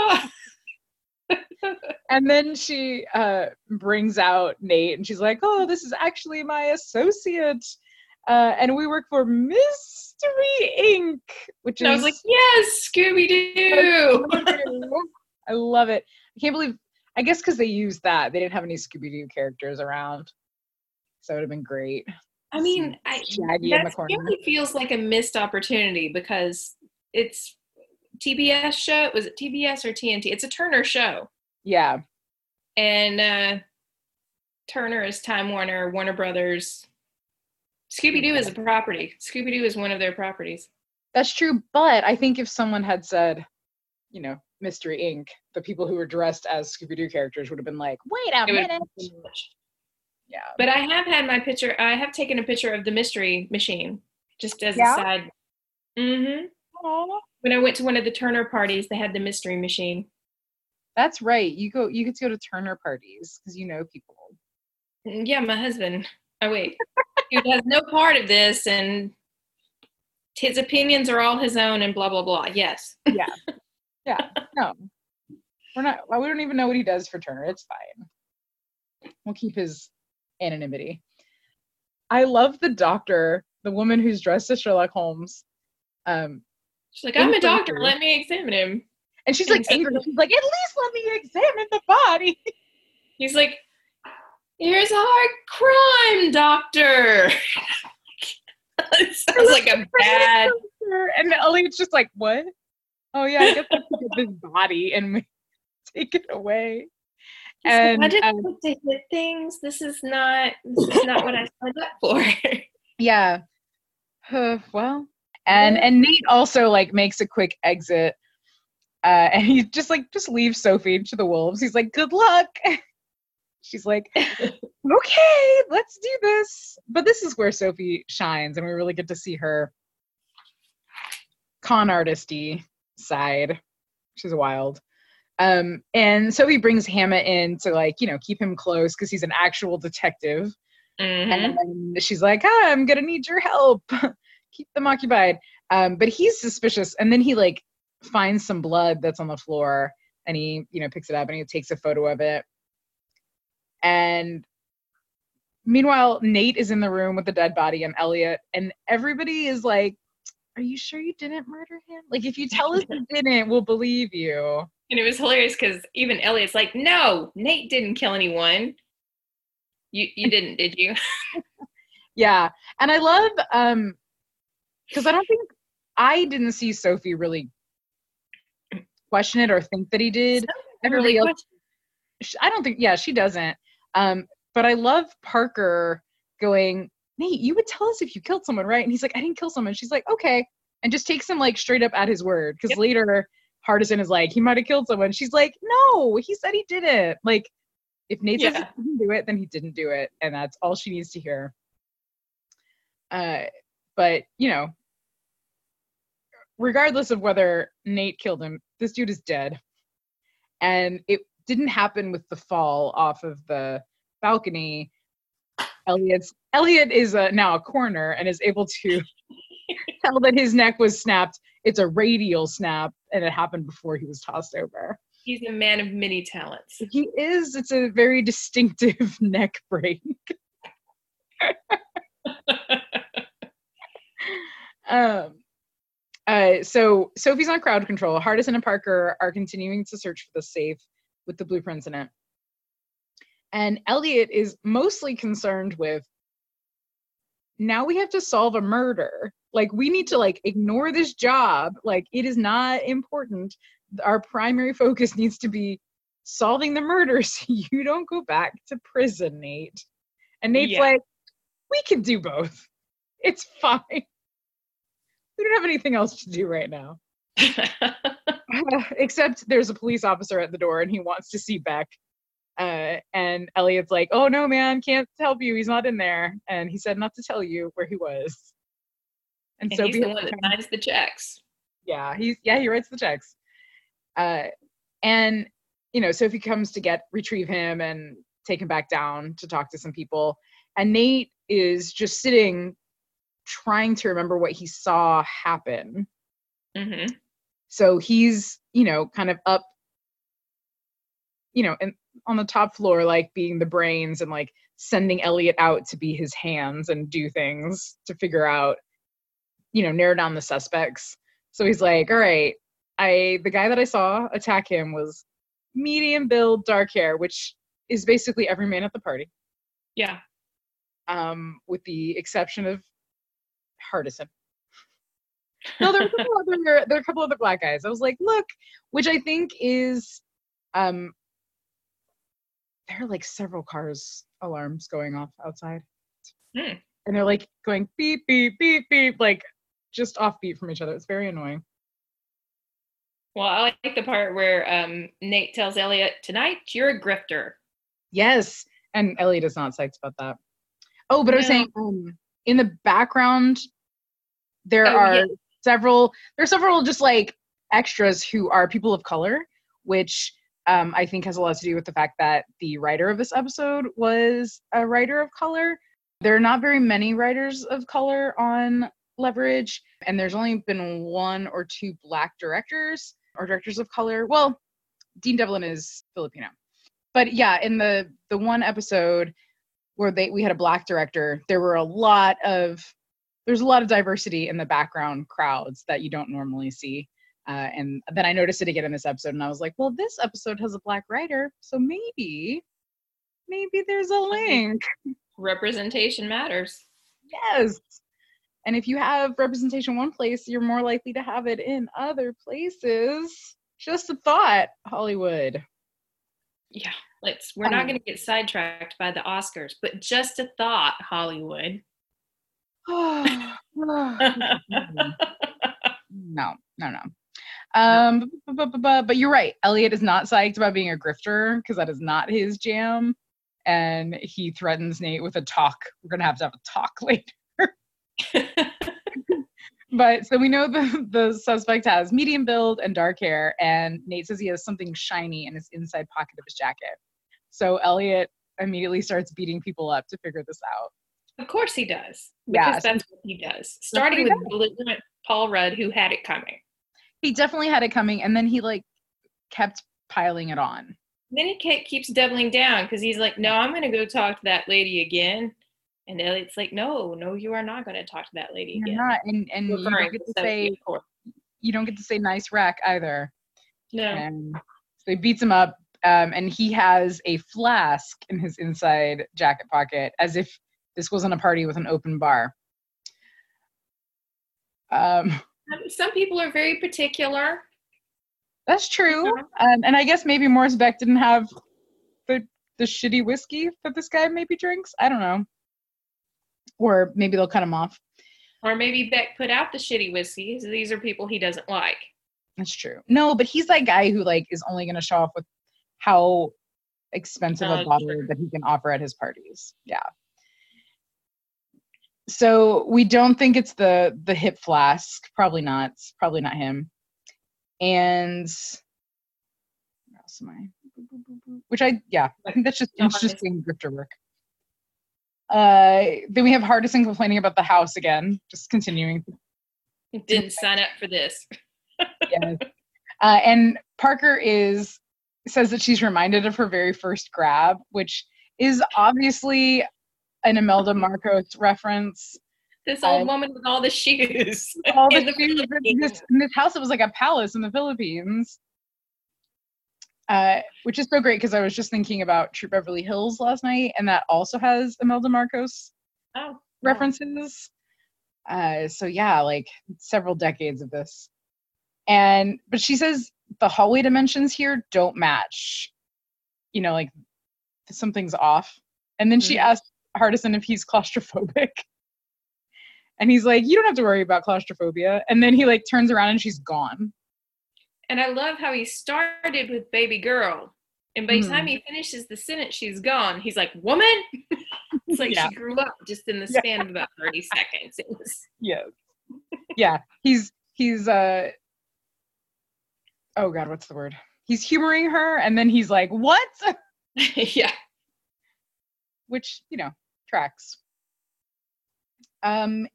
And then she brings out Nate and she's like, oh, this is actually my associate. And we work for Mystery Inc. Which is, I was like, yes, Scooby-Doo. I love it. I can't believe, I guess because they used that. They didn't have any Scooby-Doo characters around. So it would have been great. I mean, Shaggy in the corner. Really feels like a missed opportunity because it's TBS show. Was it TBS or TNT? It's a Turner show. Yeah. And Turner is Time Warner Brothers. Scooby-Doo is a property. Scooby-Doo is one of their properties. That's true, but I think if someone had said, Mystery Inc., the people who were dressed as Scooby-Doo characters would have been like, wait a minute. Yeah. But I have had my picture, I have taken a picture of the Mystery Machine, just as a side. When I went to one of the Turner parties, they had the Mystery Machine. That's right. You get to go to Turner parties because you know people. Yeah, my husband. Oh, wait. He has no part of this, and his opinions are all his own, and blah, blah, blah. Yes. Yeah. No. We don't even know what he does for Turner. It's fine. We'll keep his anonymity. I love the doctor, the woman who's dressed as Sherlock Holmes. She's like, I'm a doctor. Let me examine him. And she's like angry. She's like, at least let me examine the body. He's like, here's a hard crime, doctor. It sounds like a bad. And Elliot's just like, what? Oh yeah, I guess I have to get this body and take it away. And I didn't want to hit things. This is not what I signed up for. Yeah. Well. And Nate also like makes a quick exit. And he just leaves Sophie to the wolves. He's like, good luck. She's like, okay, let's do this. But this is where Sophie shines, and we really get to see her con artisty side. She's wild. And Sophie brings Hannah in to keep him close because he's an actual detective. And she's like, I'm gonna need your help keep them occupied. But he's suspicious, and then he like finds some blood that's on the floor, and he, you know, picks it up and he takes a photo of it. And meanwhile, Nate is in the room with the dead body and Elliot, and everybody is like, "Are you sure you didn't murder him? Like, if you tell us you didn't, we'll believe you." And it was hilarious because even Elliot's like, "No, Nate didn't kill anyone. You didn't, did you?" Yeah, and I love because I didn't see Sophie really question it or think that he did. Everybody else, I don't think. Yeah, she doesn't. But I love Parker going, "Nate, you would tell us if you killed someone, right?" And he's like, "I didn't kill someone." She's like, "Okay," and just takes him like straight up at his word. Because later, Hardison is like, "He might have killed someone." She's like, "No, he said he didn't." Like, if Nate says he didn't do it, then he didn't do it, and that's all she needs to hear. But you know, regardless of whether Nate killed him, this dude is dead, and it didn't happen with the fall off of the balcony. Elliot is now a coroner and is able to tell that his neck was snapped. It's a radial snap, and it happened before he was tossed over. He's a man of many talents. He is. It's a very distinctive neck break. So Sophie's on crowd control. Hardison and Parker are continuing to search for the safe with the blueprints in it. And Elliot is mostly concerned with, now we have to solve a murder. Like, we need to like ignore this job. Like, it is not important. Our primary focus needs to be solving the murder so you don't go back to prison, Nate. And Nate's like, we can do both. It's fine. We don't have anything else to do right now. Except there's a police officer at the door and he wants to see Beck. And Elliot's like, "Oh no, man, can't help you. He's not in there." And he said not to tell you where he was. And so he's the one that signs the checks. Yeah, he writes the checks. And you know, Sophie comes to retrieve him and take him back down to talk to some people. And Nate is just sitting, trying to remember what he saw happen. Mm-hmm. So he's, you know, kind of up, you know, and on the top floor, like being the brains and like sending Elliot out to be his hands and do things to figure out, you know, narrow down the suspects. So he's like, all right, the guy that I saw attack him was medium build, dark hair, which is basically every man at the party. Yeah. With the exception of Hardison. No, there are a couple other black guys. I was like, look, which I think is, there are like several cars alarms going off outside. And they're like going beep, beep, beep, beep, like just offbeat from each other. It's very annoying. Well, I like the part where Nate tells Elliot, "Tonight, you're a grifter." Yes. And Elliot is not psyched about that. Oh, but I was saying, in the background, there are several just like extras who are people of color, which I think has a lot to do with the fact that the writer of this episode was a writer of color. There are not very many writers of color on Leverage, and there's only been one or two black directors or directors of color. Well, Dean Devlin is Filipino. But yeah, in the one episode where we had a black director, there's a lot of diversity in the background crowds that you don't normally see. And then I noticed it again in this episode, and I was like, well, this episode has a black writer, so maybe there's a link. Representation matters. Yes. And if you have representation one place, you're more likely to have it in other places. Just a thought, Hollywood. Yeah, we're not going to get sidetracked by the Oscars, but just a thought, Hollywood. No. But you're right. Elliot is not psyched about being a grifter because that is not his jam. And he threatens Nate with a talk. We're going to have a talk later. But so we know the suspect has medium build and dark hair, and Nate says he has something shiny in his inside pocket of his jacket. So Elliot immediately starts beating people up to figure this out. Of course he does, Yeah, because that's what he does. what he Starting with does. belligerent Paul Rudd, who had it coming. He definitely had it coming, and then he like kept piling it on. Then he keeps doubling down because he's like, no, I'm going to go talk to that lady again. And Elliot's like, no, you are not going to talk to that lady You're again. not, and you don't get to say, you don't get to say nice rack either. No. And so he beats him up, and he has a flask in his inside jacket pocket, as if this wasn't a party with an open bar. Some people are very particular. That's true. And I guess maybe Morris Beck didn't have the shitty whiskey that this guy maybe drinks. I don't know. Or maybe they'll cut him off. Or maybe Beck put out the shitty whiskey. So these are people he doesn't like. That's true. No, but he's that guy who like is only going to show off with how expensive a bottle that he can offer at his parties. Yeah. So we don't think it's the hip flask. Probably not. It's probably not him. And where else am I? Which I think that's just interesting grifter work. Then we have Hardison complaining about the house again, just continuing. Didn't sign up for this. Yes. And Parker says that she's reminded of her very first grab, which is obviously an Imelda Marcos reference. This old woman with all the shoes. All the shoes in this house, it was like a palace in the Philippines. Which is so great because I was just thinking about True Beverly Hills last night, and that also has Imelda Marcos references. So yeah, like several decades of this. But she says the hallway dimensions here don't match. You know, like something's off. And then she asks Hardison if he's claustrophobic. And he's like, you don't have to worry about claustrophobia. And then he like turns around and she's gone. And I love how he started with baby girl. And by the time he finishes the sentence, she's gone. He's like, woman? It's like she grew up just in the span of about 30 seconds. It was. Yeah. He's oh God, what's the word? He's humoring her and then he's like, what? Yeah. Which, tracks. And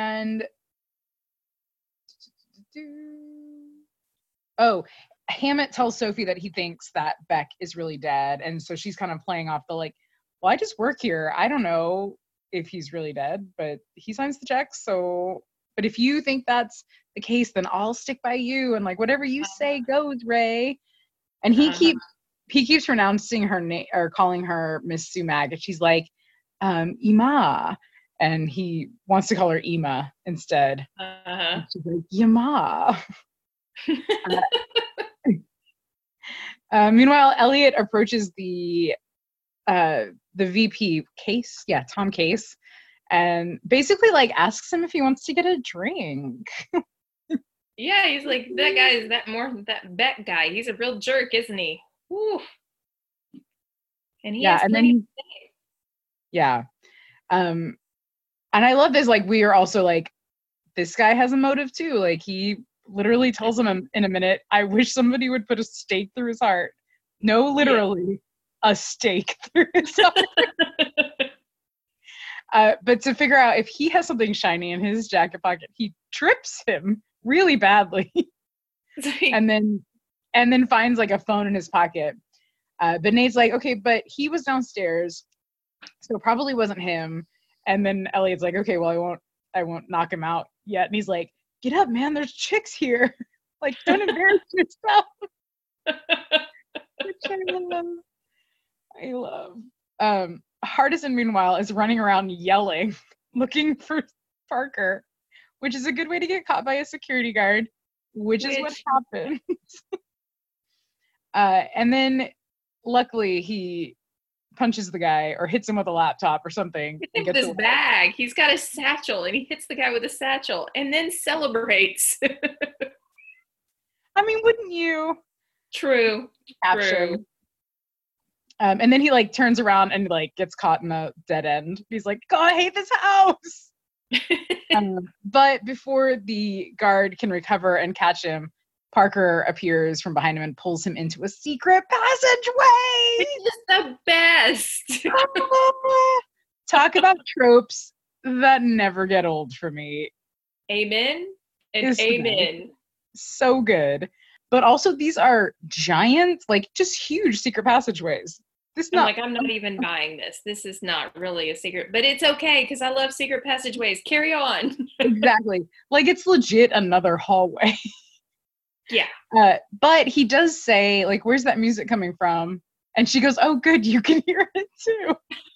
Hammett tells Sophie that he thinks that Beck is really dead. And so she's kind of playing off the like, well, I just work here. I don't know if he's really dead, but he signs the checks. So, but if you think that's the case, then I'll stick by you. And like, whatever you say goes, Ray. And he keeps pronouncing her name or calling her Miss Sumac. And she's like, Ima. And he wants to call her Ima instead. She's like, Yama. Meanwhile, Elliot approaches the VP Case, Tom Case, and basically like asks him if he wants to get a drink. Yeah, he's like, that guy is that Beck guy. He's a real jerk, isn't he? Woo. And he has plenty to say. And I love this, like, we are also like, this guy has a motive too. Like, he literally tells him in a minute, I wish somebody would put a stake through his heart. No, literally, a stake through his heart. But to figure out if he has something shiny in his jacket pocket, he trips him really badly. and then finds like a phone in his pocket. But Nate's like, okay, but he was downstairs, so it probably wasn't him. And then Elliot's like, okay, well, I won't knock him out yet. And he's like, get up, man, there's chicks here. Like, don't embarrass yourself. Which I love. Hardison, meanwhile, is running around yelling, looking for Parker, which is a good way to get caught by a security guard, which is what happens. And then, luckily, he punches the guy or hits him with a laptop or something. He gets his bag. He's got a satchel, and he hits the guy with a satchel, and then celebrates. I mean, wouldn't you? True. True. And then he like turns around and like gets caught in a dead end. He's like, God, I hate this house. But before the guard can recover and catch him, Parker appears from behind him and pulls him into a secret passageway. It's the best. Talk about tropes. that never get old for me. Amen and Is amen. so good. But also these are giant, like just huge secret passageways. I'm not even buying this. This is not really a secret, but it's okay because I love secret passageways. Carry on. Exactly. Like it's legit another hallway. Yeah. But he does say, like, where's that music coming from? And she goes, oh, good, you can hear it too.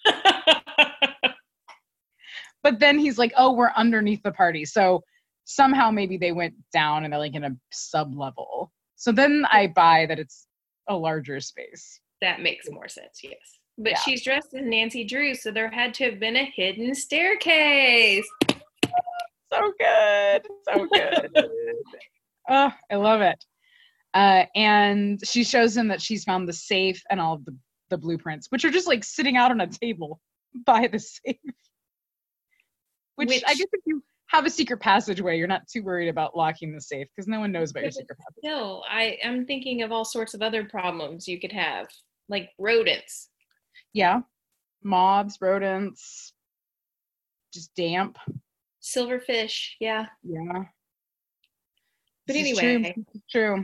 But then he's like, oh, we're underneath the party. So somehow maybe they went down and they're like in a sub-level. So then I buy that it's a larger space. That makes more sense, yes. But Yeah. she's dressed as Nancy Drew, so there had to have been a hidden staircase. So good. So good. Oh, I love it. And she shows him that she's found the safe and all of the blueprints, which are just like sitting out on a table by the safe. Which I guess if you have a secret passageway, you're not too worried about locking the safe because no one knows about your secret passageway. No, I'm thinking of all sorts of other problems you could have, like rodents. Yeah. Moths, rodents, just damp. Silverfish, yeah. Yeah. But anyway. True.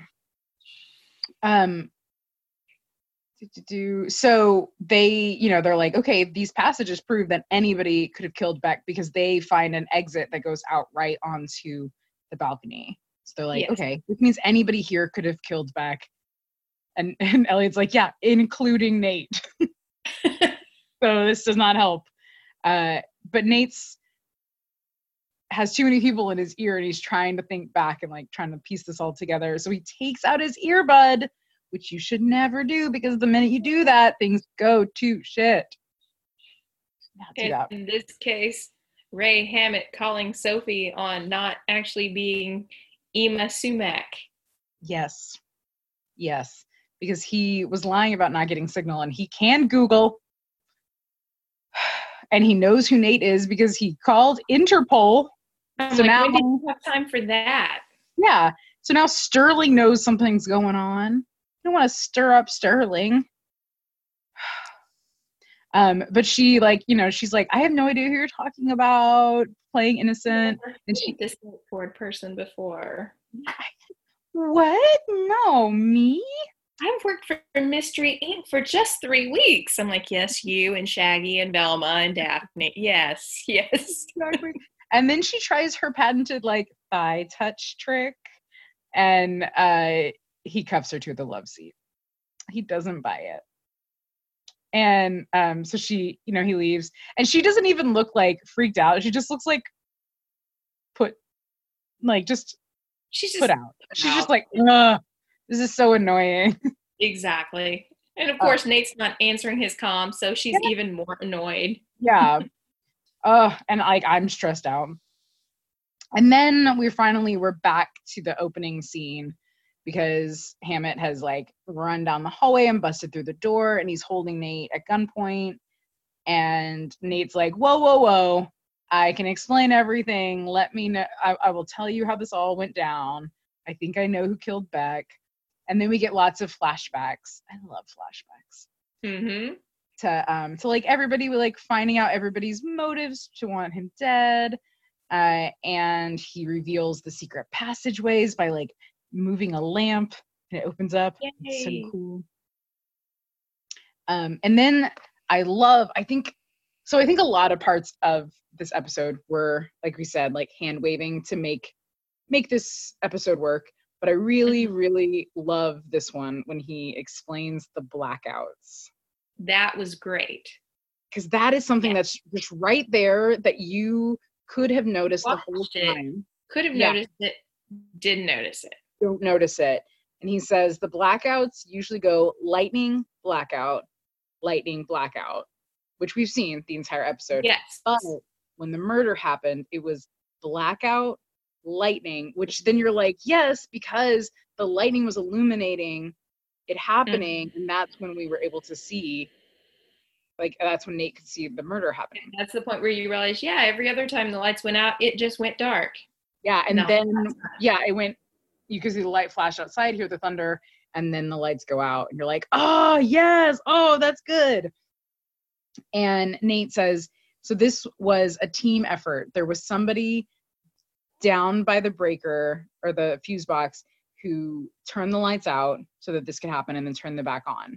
So they, they're like, okay, these passages prove that anybody could have killed Beck because they find an exit that goes out right onto the balcony. So they're like, yes. Okay, which means anybody here could have killed Beck. And Elliot's like, yeah, including Nate. So this does not help. But Nate's has too many people in his ear and he's trying to think back and like trying to piece this all together. So he takes out his earbud, which you should never do because the minute you do that, things go to shit. In this case, Ray Hammett calling Sophie on not actually being Ema Sumac. Yes. Because he was lying about not getting signal and he can Google. And he knows who Nate is because he called Interpol. So now when did you have time for that? Yeah. So now Sterling knows something's going on. I don't want to stir up Sterling. But she she's like, I have no idea who you're talking about, playing innocent. And she this forward person before. What? No, me? I've worked for Mystery Inc. for just 3 weeks. I'm like, yes, you and Shaggy and Velma and Daphne. Yes. Exactly. And then she tries her patented thigh touch trick, and he cuffs her to the love seat. He doesn't buy it. And so she, he leaves, and she doesn't even look freaked out. She just looks she's put out. She's just like, ugh, this is so annoying. Exactly. And of course, Nate's not answering his comm, so she's even more annoyed. Yeah. And I'm stressed out. And then we're back to the opening scene because Hammett has run down the hallway and busted through the door, and he's holding Nate at gunpoint. And Nate's like, whoa, I can explain everything. Let me know. I will tell you how this all went down. I think I know who killed Beck. And then we get lots of flashbacks. I love flashbacks. Mm-hmm. To everybody, finding out everybody's motives to want him dead. And he reveals the secret passageways by moving a lamp, and it opens up. Yay. It's so cool. And then I think a lot of parts of this episode were, like we said, hand waving to make this episode work. But I really, really love this one when he explains the blackouts. That was great. Because that is something that's just right there that you could have noticed the whole time. Could have noticed it, didn't notice it. Don't notice it. And he says the blackouts usually go lightning, blackout, lightning, blackout, which we've seen the entire episode. Yes. But when the murder happened, it was blackout, lightning, which then you're like, yes, because the lightning was illuminating it happening. Mm-hmm. And that's when we were able to see, that's when Nate could see the murder happening. And that's the point where you realize, every other time the lights went out, it just went dark. Yeah. And then, it went, you could see the light flash outside, hear the thunder, and then the lights go out. And you're like, oh, yes. Oh, that's good. And Nate says, So this was a team effort. There was somebody down by the breaker or the fuse box who turned the lights out so that this could happen and then turned them back on.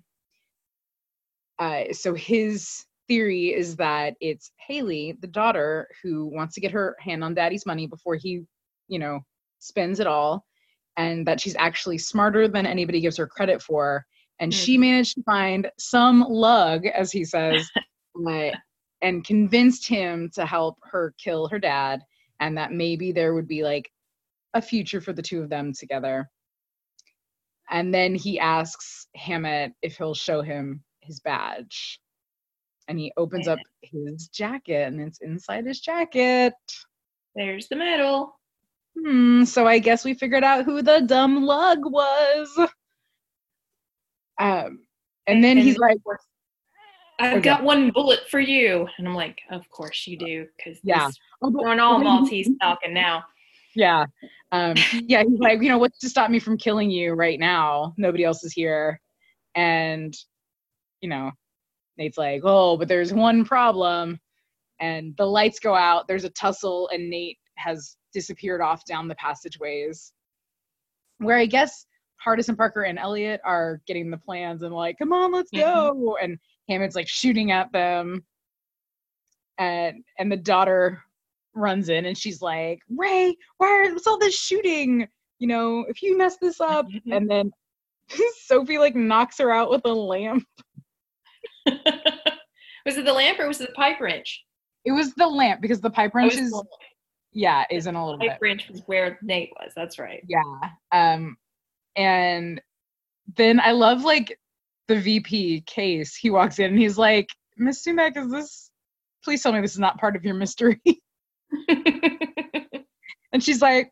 So his theory is that it's Haley, the daughter, who wants to get her hand on daddy's money before he, spends it all, and that she's actually smarter than anybody gives her credit for. And she managed to find some lug, as he says, and convinced him to help her kill her dad, and that maybe there would be like a future for the two of them together. And then he asks Hammett if he'll show him his badge. And he opens up his jacket, and it's inside his jacket. There's the medal. So I guess we figured out who the dumb lug was. And then he's like, I've got one bullet for you. And I'm like, of course you do, because we're on all Maltese talking now. Yeah. He's like, what's to stop me from killing you right now? Nobody else is here. And, Nate's like, oh, but there's one problem. And the lights go out. There's a tussle, and Nate has disappeared off down the passageways, where I guess Hardis and Parker and Elliot are getting the plans and like, come on, let's go. And Hammett's like shooting at them. And the daughter runs in, and she's like, Ray, what's all this shooting? If you mess this up. And then Sophie like knocks her out with a lamp. Was it the lamp or was it the pipe wrench? It was the lamp, because the pipe wrench is in a little bit. Pipe wrench was where Nate was. That's right. Yeah. And then I love like the VP Case. He walks in and he's like, Miss Sumac, please tell me this is not part of your mystery. And she's like,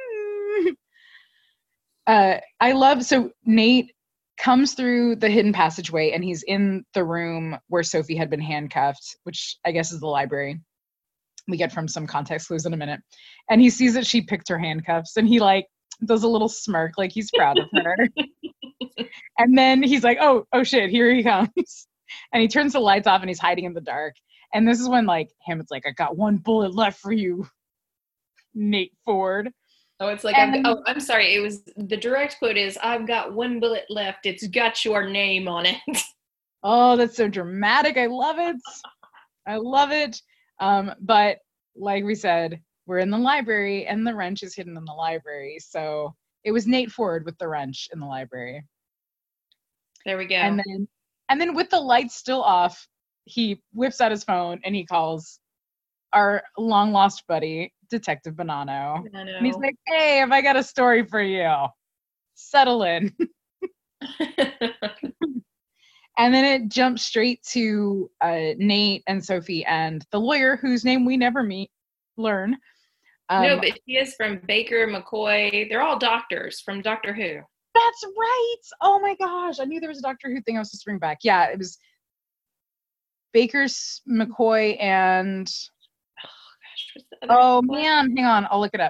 so Nate comes through the hidden passageway, and he's in the room where Sophie had been handcuffed, which I guess is the library. We get from some context clues in a minute. And he sees that she picked her handcuffs, and he like does a little smirk, like he's proud of her. And then he's like, oh shit, here he comes. And he turns the lights off, and he's hiding in the dark. And this is when like Hammett's like, I got one bullet left for you, Nate Ford. Oh, it's like, I'm sorry. It was, the direct quote is, I've got one bullet left. It's got your name on it. Oh, that's so dramatic. I love it. But like we said, we're in the library, and the wrench is hidden in the library. So it was Nate Ford with the wrench in the library. There we go. And then with the lights still off, he whips out his phone and he calls our long lost buddy, Detective Bonanno. And he's like, hey, have I got a story for you? Settle in. And then it jumps straight to Nate and Sophie and the lawyer, whose name we never learn. No, but she is from Baker McCoy. They're all doctors from Doctor Who. That's right. Oh my gosh. I knew there was a Doctor Who thing I was supposed to bring back. Yeah, it was Baker's McCoy and... Oh man, hang on. I'll look it up.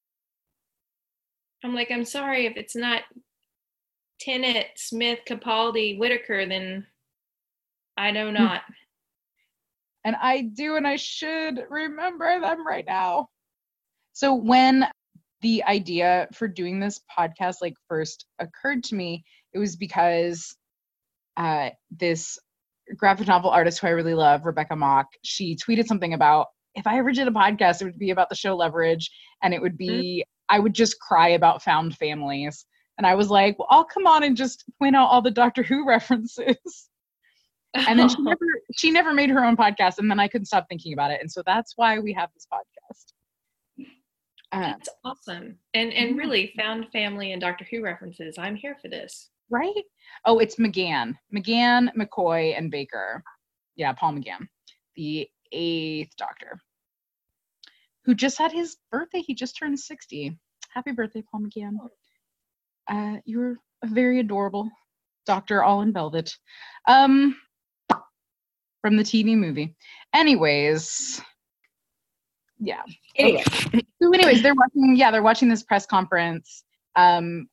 I'm like, I'm sorry if it's not Tennant, Smith, Capaldi, Whitaker, then I know not. And I do, and I should remember them right now. So when the idea for doing this podcast like first occurred to me, it was because this graphic novel artist who I really love, Rebecca Mock, she tweeted something about, if I ever did a podcast, it would be about the show Leverage, and it would be, I would just cry about found families. And I was like, well, I'll come on and just point out all the Doctor Who references. And then she never made her own podcast, and then I couldn't stop thinking about it. And so that's why we have this podcast. That's awesome. And really, found family and Doctor Who references. I'm here for this. Right? Oh, it's McGann, McCoy, and Baker. Yeah, Paul McGann, the 8th Doctor, who just had his birthday. He just turned 60. Happy birthday, Paul McGann. You're a very adorable Doctor, all in velvet. From the TV movie. Anyways, yeah. Anyway. So anyways, they're watching this press conference. And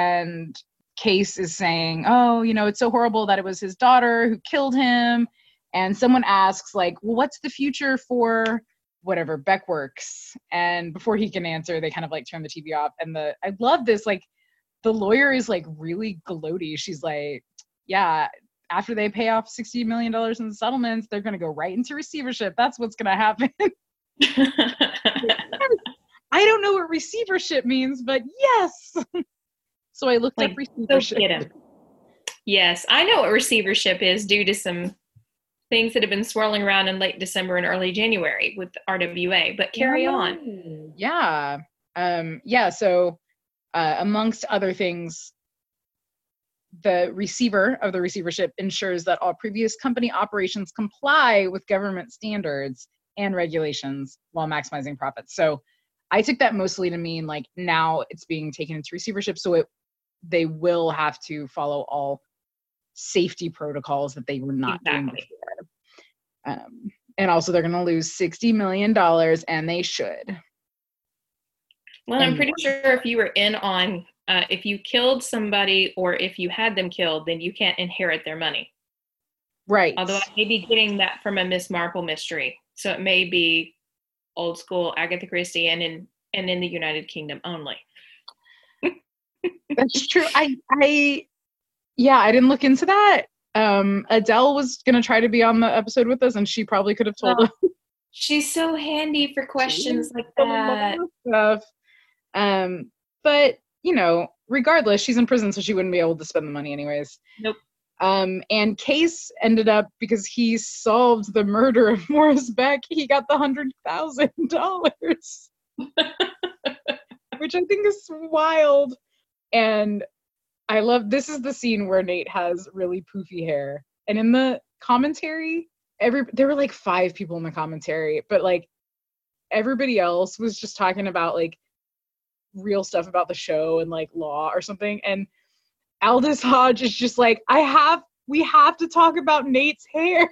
Case is saying, oh, it's so horrible that it was his daughter who killed him. And someone asks, like, well, what's the future for whatever Beckworks? And before he can answer, they kind of like turn the TV off. And I love this, like, the lawyer is like really gloaty. She's like, yeah, after they pay off $60 million in the settlements, they're going to go right into receivership. That's what's going to happen. I don't know what receivership means, but yes. So I looked up receivership. Get him. Yes, I know what receivership is due to some things that have been swirling around in late December and early January with RWA, but carry on. Yeah. So amongst other things, the receiver of the receivership ensures that all previous company operations comply with government standards and regulations while maximizing profits. So I took that mostly to mean like now it's being taken into receivership, so they will have to follow all safety protocols that they were not doing before. And also they're going to lose $60 million, and they should. Well, I'm pretty sure if you were in on, if you killed somebody or if you had them killed, then you can't inherit their money. Right. Although I may be getting that from a Miss Marple mystery. So it may be old school Agatha Christie and in the United Kingdom only. That's true. I didn't look into that. Adele was going to try to be on the episode with us, and she probably could have told us. She's so handy for questions like that. Stuff. But, you know, regardless, she's in prison, so she wouldn't be able to spend the money anyways. Nope. And Case ended up, because he solved the murder of Morris Beck, he got the $100,000, which I think is wild. And I love, this is the scene where Nate has really poofy hair. And in the commentary, there were like 5 people in the commentary, but like everybody else was just talking about like real stuff about the show and like law or something. And Aldous Hodge is just like, we have to talk about Nate's hair.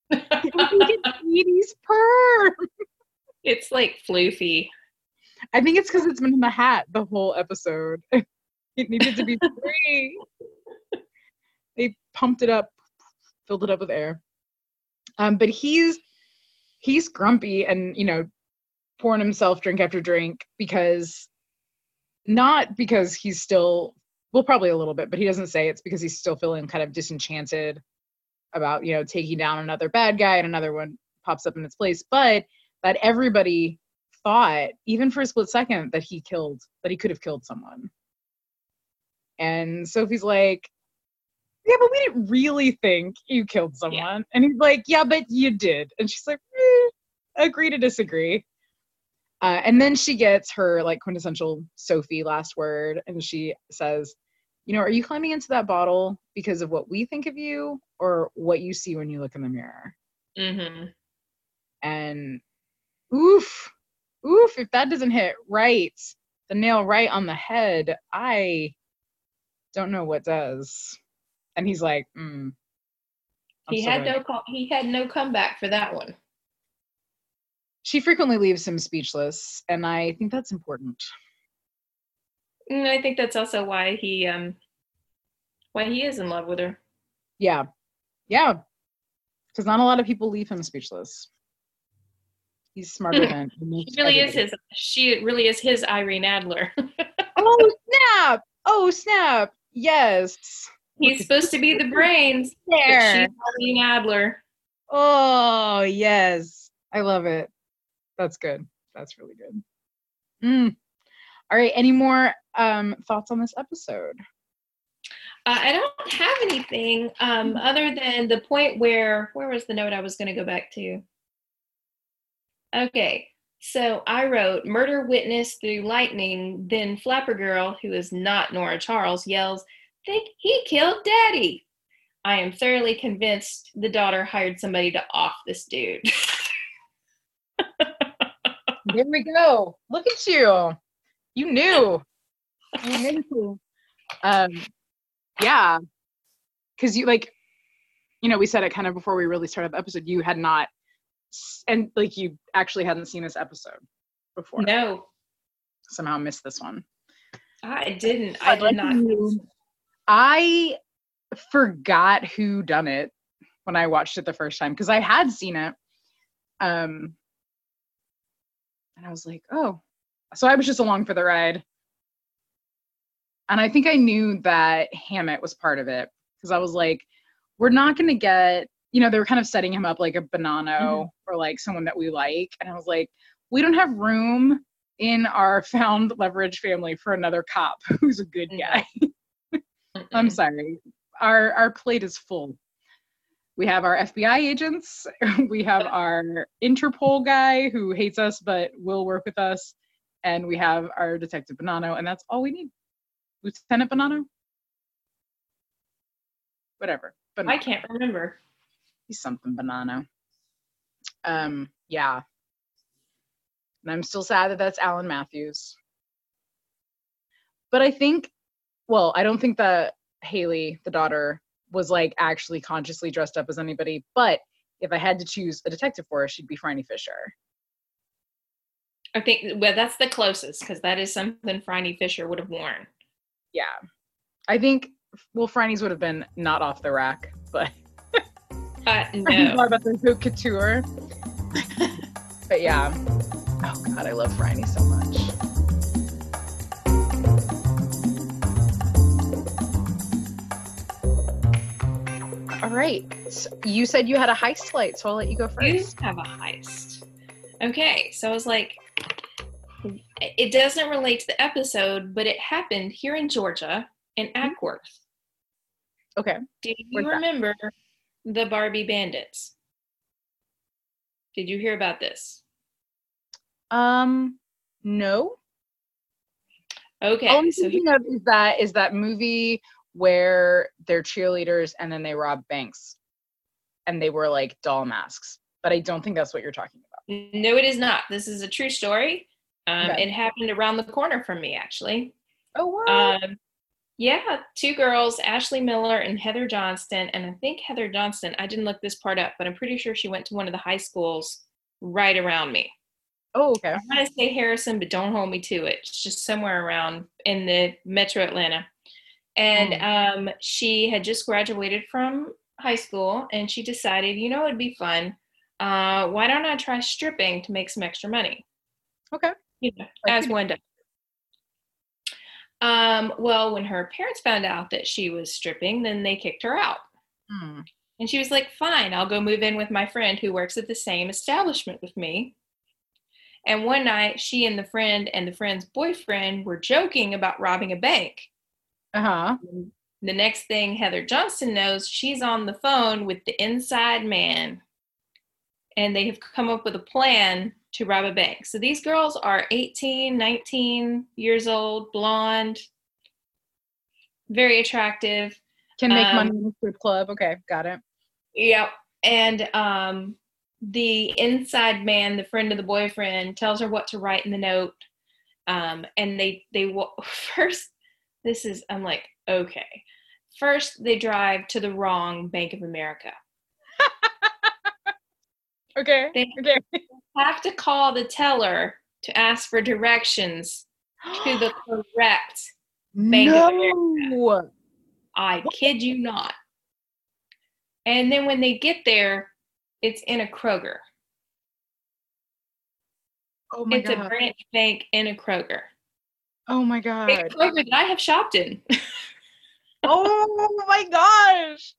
It's perm. It's like floofy. I think it's because it's been in the hat the whole episode. It needed to be free. They pumped it up, filled it up with air. But he's grumpy and, you know, pouring himself drink after drink not because he's still, well, probably a little bit, but he doesn't say it's because he's still feeling kind of disenchanted about, you know, taking down another bad guy and another one pops up in its place. But that everybody thought, even for a split second, that he could have killed someone. And Sophie's like, yeah, but we didn't really think you killed someone. Yeah. And he's like, yeah, but you did. And she's like, agree to disagree. And then she gets her like quintessential Sophie last word. And she says, you know, are you climbing into that bottle because of what we think of you or what you see when you look in the mirror? Mm-hmm. And oof, if that doesn't hit the nail right on the head, I don't know what does. And he's like, he had no comeback for that one. She frequently leaves him speechless, and I think that's important. And I think that's also why he is in love with her. Yeah, because not a lot of people leave him speechless. He's smarter than she really is his Irene Adler. Oh snap! Yes. He's supposed to be the brains. There. She's Irene Adler. Oh, yes. I love it. That's good. That's really good. All right. Any more thoughts on this episode? I don't have anything other than the point where was the note I was going to go back to? Okay. So I wrote, murder witnessed through lightning, then Flapper Girl, who is not Nora Charles, yells, think he killed Daddy. I am thoroughly convinced the daughter hired somebody to off this dude. There we go. Look at you. You knew. Yeah. Because you like, you know, we said it kind of before we really started the episode, you had not, and like you actually hadn't seen this episode before. No. Somehow missed this one. I didn't. I did not. I forgot who done it when I watched it the first time, because I had seen it. And I was like, oh. So I was just along for the ride. And I think I knew that Hammett was part of it, because I was like, we're not going to get, they were kind of setting him up like a Bonanno or like someone that we like. And I was like, we don't have room in our found leverage family for another cop who's a good guy. I'm sorry. Our plate is full. We have our FBI agents. We have our Interpol guy who hates us but will work with us. And we have our Detective Bonanno, and that's all we need. Lieutenant Bonanno? Whatever. Bonanno. I can't remember. He's something Bonanno. Yeah. And I'm still sad that that's Alan Matthews. But I don't think that Haley, the daughter, was like actually consciously dressed up as anybody. But if I had to choose a detective for her, she'd be Phryne Fisher. I think, well, that's the closest, because that is something Phryne Fisher would have worn. Yeah. I think, Phryne's would have been not off the rack, but no. More about the haute couture. But yeah. Oh God, I love Phryne so much. All right. You said you had a heist flight, so I'll let you go first. You have a heist. Okay, so I was like, it doesn't relate to the episode, but it happened here in Georgia, in Ackworth. Okay. Do you remember the Barbie Bandits? Did you hear about this? No. Okay. All I'm thinking of is that movie where they're cheerleaders and then they rob banks, and they were like doll masks. But I don't think that's what you're talking about. No, it is not. This is a true story. Okay. It happened around the corner from me, actually. Oh, wow. Yeah, two girls, Ashley Miller and Heather Johnston. And I think Heather Johnston, I didn't look this part up, but I'm pretty sure she went to one of the high schools right around me. Oh, okay. I want to say Harrison, but don't hold me to it. It's just somewhere around in the metro Atlanta. And she had just graduated from high school, and she decided, it'd be fun. Why don't I try stripping to make some extra money? Okay. As one does. Well, when her parents found out that she was stripping, then they kicked her out. And she was like, fine, I'll go move in with my friend who works at the same establishment with me. And one night, she and the friend's boyfriend were joking about robbing a bank. Uh-huh. The next thing Heather Johnston knows, she's on the phone with the inside man. And they have come up with a plan to rob a bank. So these girls are 18, 19 years old, blonde, very attractive. Can make money in the strip club. Okay, got it. Yep. And the inside man, the friend of the boyfriend, tells her what to write in the note. And they first, I'm like, okay. First, they drive to the wrong Bank of America. Okay. They have to call the teller to ask for directions to the correct Bank of America. I kid you not. And then when they get there, it's in a Kroger. Oh my God. It's a branch bank in a Kroger. Oh my God. A Kroger that I have shopped in. Oh my gosh.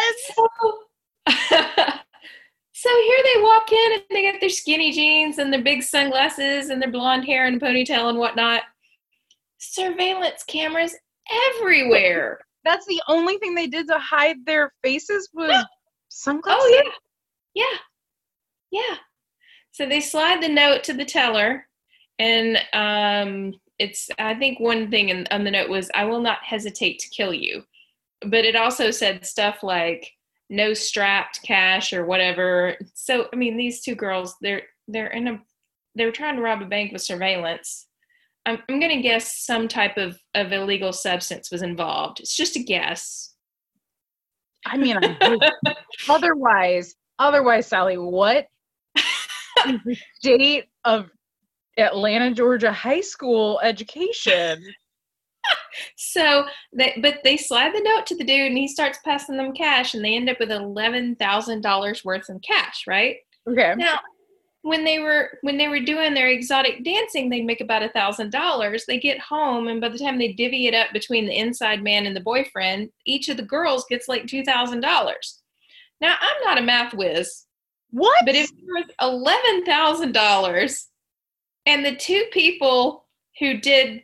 What? So here they walk in and they got their skinny jeans and their big sunglasses and their blonde hair and ponytail and whatnot. Surveillance cameras everywhere. That's the only thing they did to hide their faces was sunglasses? Oh, yeah. Yeah. So they slide the note to the teller, and I think one thing on the note was, I will not hesitate to kill you. But it also said stuff like, no strapped cash or whatever. So, I mean, these two girls, they're trying to rob a bank with surveillance. I'm going to guess some type of illegal substance was involved. It's just a guess. I mean, otherwise, Sally, what is the state of Atlanta, Georgia high school education? So but they slide the note to the dude and he starts passing them cash and they end up with $11,000 worth in cash, right? Okay. Now, when they were doing their exotic dancing, they'd make about $1,000. They get home, and by the time they divvy it up between the inside man and the boyfriend, each of the girls gets like $2,000. Now, I'm not a math whiz, What? but if there was $11,000 and the two people who did,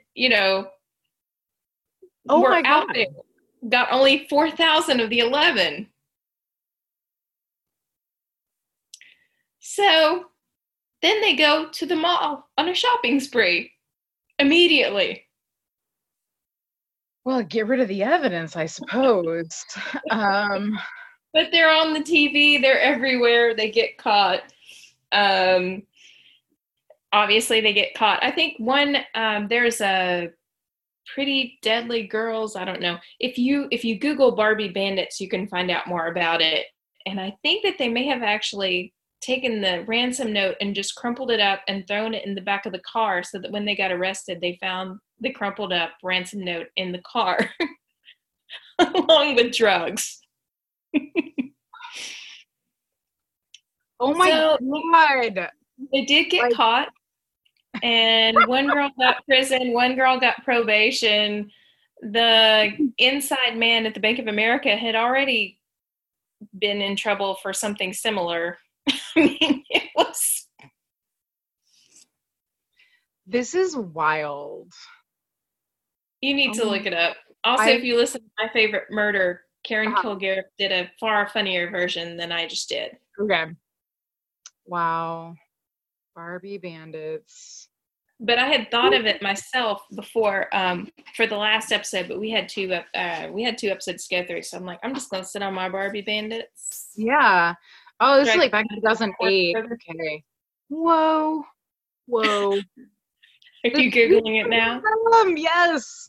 Oh were my out God. there, got only 4,000 of the 11. So then they go to the mall on a shopping spree immediately. Well, get rid of the evidence, I suppose. But they're on the TV, they're everywhere, they get caught. Obviously they get caught. I think there's a Pretty Deadly Girls, I don't know. If you Google Barbie Bandits, you can find out more about it. And I think that they may have actually taken the ransom note and just crumpled it up and thrown it in the back of the car so that when they got arrested, they found the crumpled up ransom note in the car along with drugs. Oh my God. They did get caught, and one girl got prison, one girl got probation. The inside man at the Bank of America had already been in trouble for something similar. I mean, it was. This is wild. You need to look it up. Also, if you listen to My Favorite Murder, Karen Kilgariff did a far funnier version than I just did. Okay. Wow. Barbie Bandits. But I had thought of it myself before for the last episode, but we had two episodes to go through, so I'm like, I'm just gonna sit on my Barbie Bandits. Yeah. Oh, this is like back in 2008. Okay. Whoa. Are you Googling it now? Yes.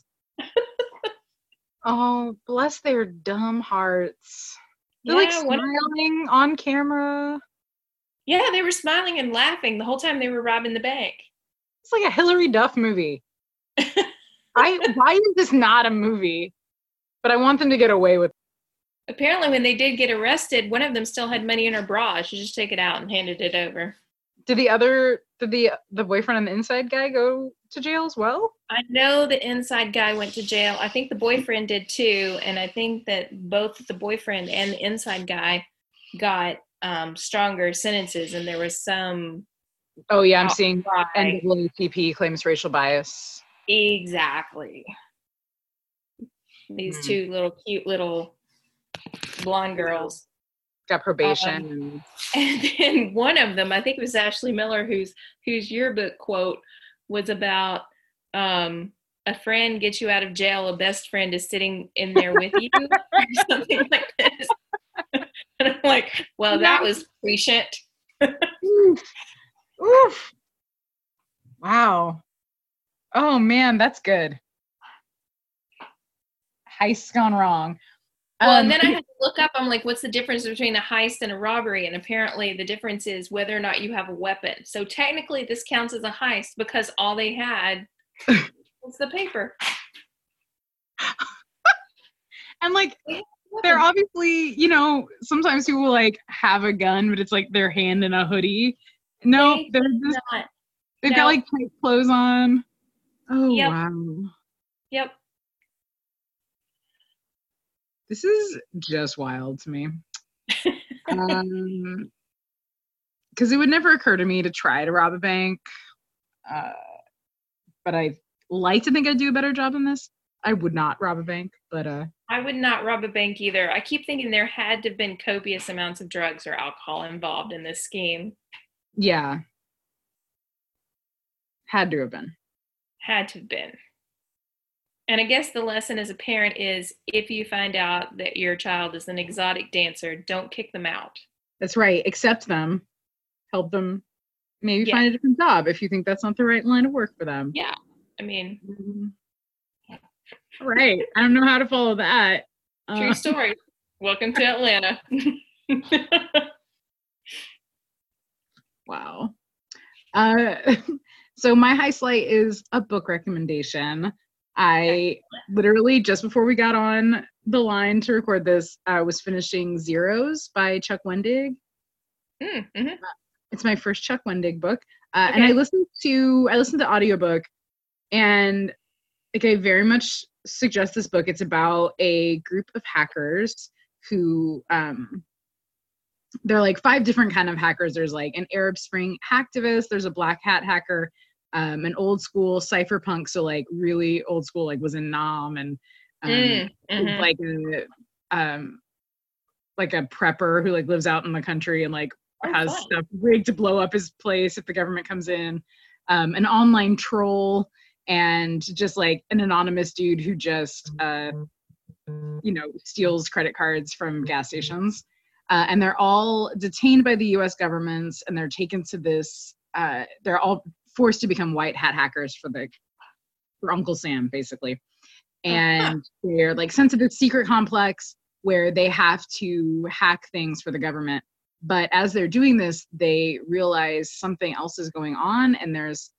Oh, bless their dumb hearts. They're like smiling on camera. Yeah, they were smiling and laughing the whole time they were robbing the bank. It's like a Hilary Duff movie. Why is this not a movie? But I want them to get away with it. Apparently, when they did get arrested, one of them still had money in her bra. She just took it out and handed it over. Did the boyfriend and the inside guy go to jail as well? I know the inside guy went to jail. I think the boyfriend did too, and I think that both the boyfriend and the inside guy got stronger sentences, and there was some. Oh yeah, I'm seeing NAACP claims racial bias. Exactly. These two cute little blonde girls got probation, and then one of them, I think it was Ashley Miller, whose yearbook quote was about a friend gets you out of jail, a best friend is sitting in there with you, or something like this. And I'm like, well, that was prescient. Oof. Wow. Oh man, that's good. Heist's gone wrong. Well, and then I had to look up, I'm like, what's the difference between a heist and a robbery? And apparently the difference is whether or not you have a weapon. So technically this counts as a heist because all they had was the paper. And like, they're obviously, sometimes people like have a gun, but it's like their hand in a hoodie. No, they've got like tight clothes on. Oh, yep. Wow. Yep. This is just wild to me. Because it would never occur to me to try to rob a bank. But I like to think I'd do a better job than this. I would not rob a bank, but I would not rob a bank either. I keep thinking there had to have been copious amounts of drugs or alcohol involved in this scheme. Yeah. Had to have been. Had to have been. And I guess the lesson as a parent is if you find out that your child is an exotic dancer, don't kick them out. That's right. Accept them. Help them maybe find a different job if you think that's not the right line of work for them. Yeah. I mean. Right. I don't know how to follow that. True story. Welcome to Atlanta. Wow. So my high slide is a book recommendation. I literally, just before we got on the line to record this, I was finishing Zeros by Chuck Wendig. Mm-hmm. It's my first Chuck Wendig book. And I listened to the audiobook, and like, I very much suggest this book. It's about a group of hackers who, they're like 5 different kind of hackers. There's like an Arab Spring hacktivist, there's a black hat hacker, an old school cypherpunk, so like really old school, like was in Nam, and like a prepper who like lives out in the country and like has stuff rigged to blow up his place if the government comes in, an online troll, and just like an anonymous dude who just steals credit cards from gas stations. And they're all detained by the US government, and they're taken to this, they're all forced to become white hat hackers for Uncle Sam, basically. And they're like sent to this secret complex where they have to hack things for the government. But as they're doing this, they realize something else is going on, and there's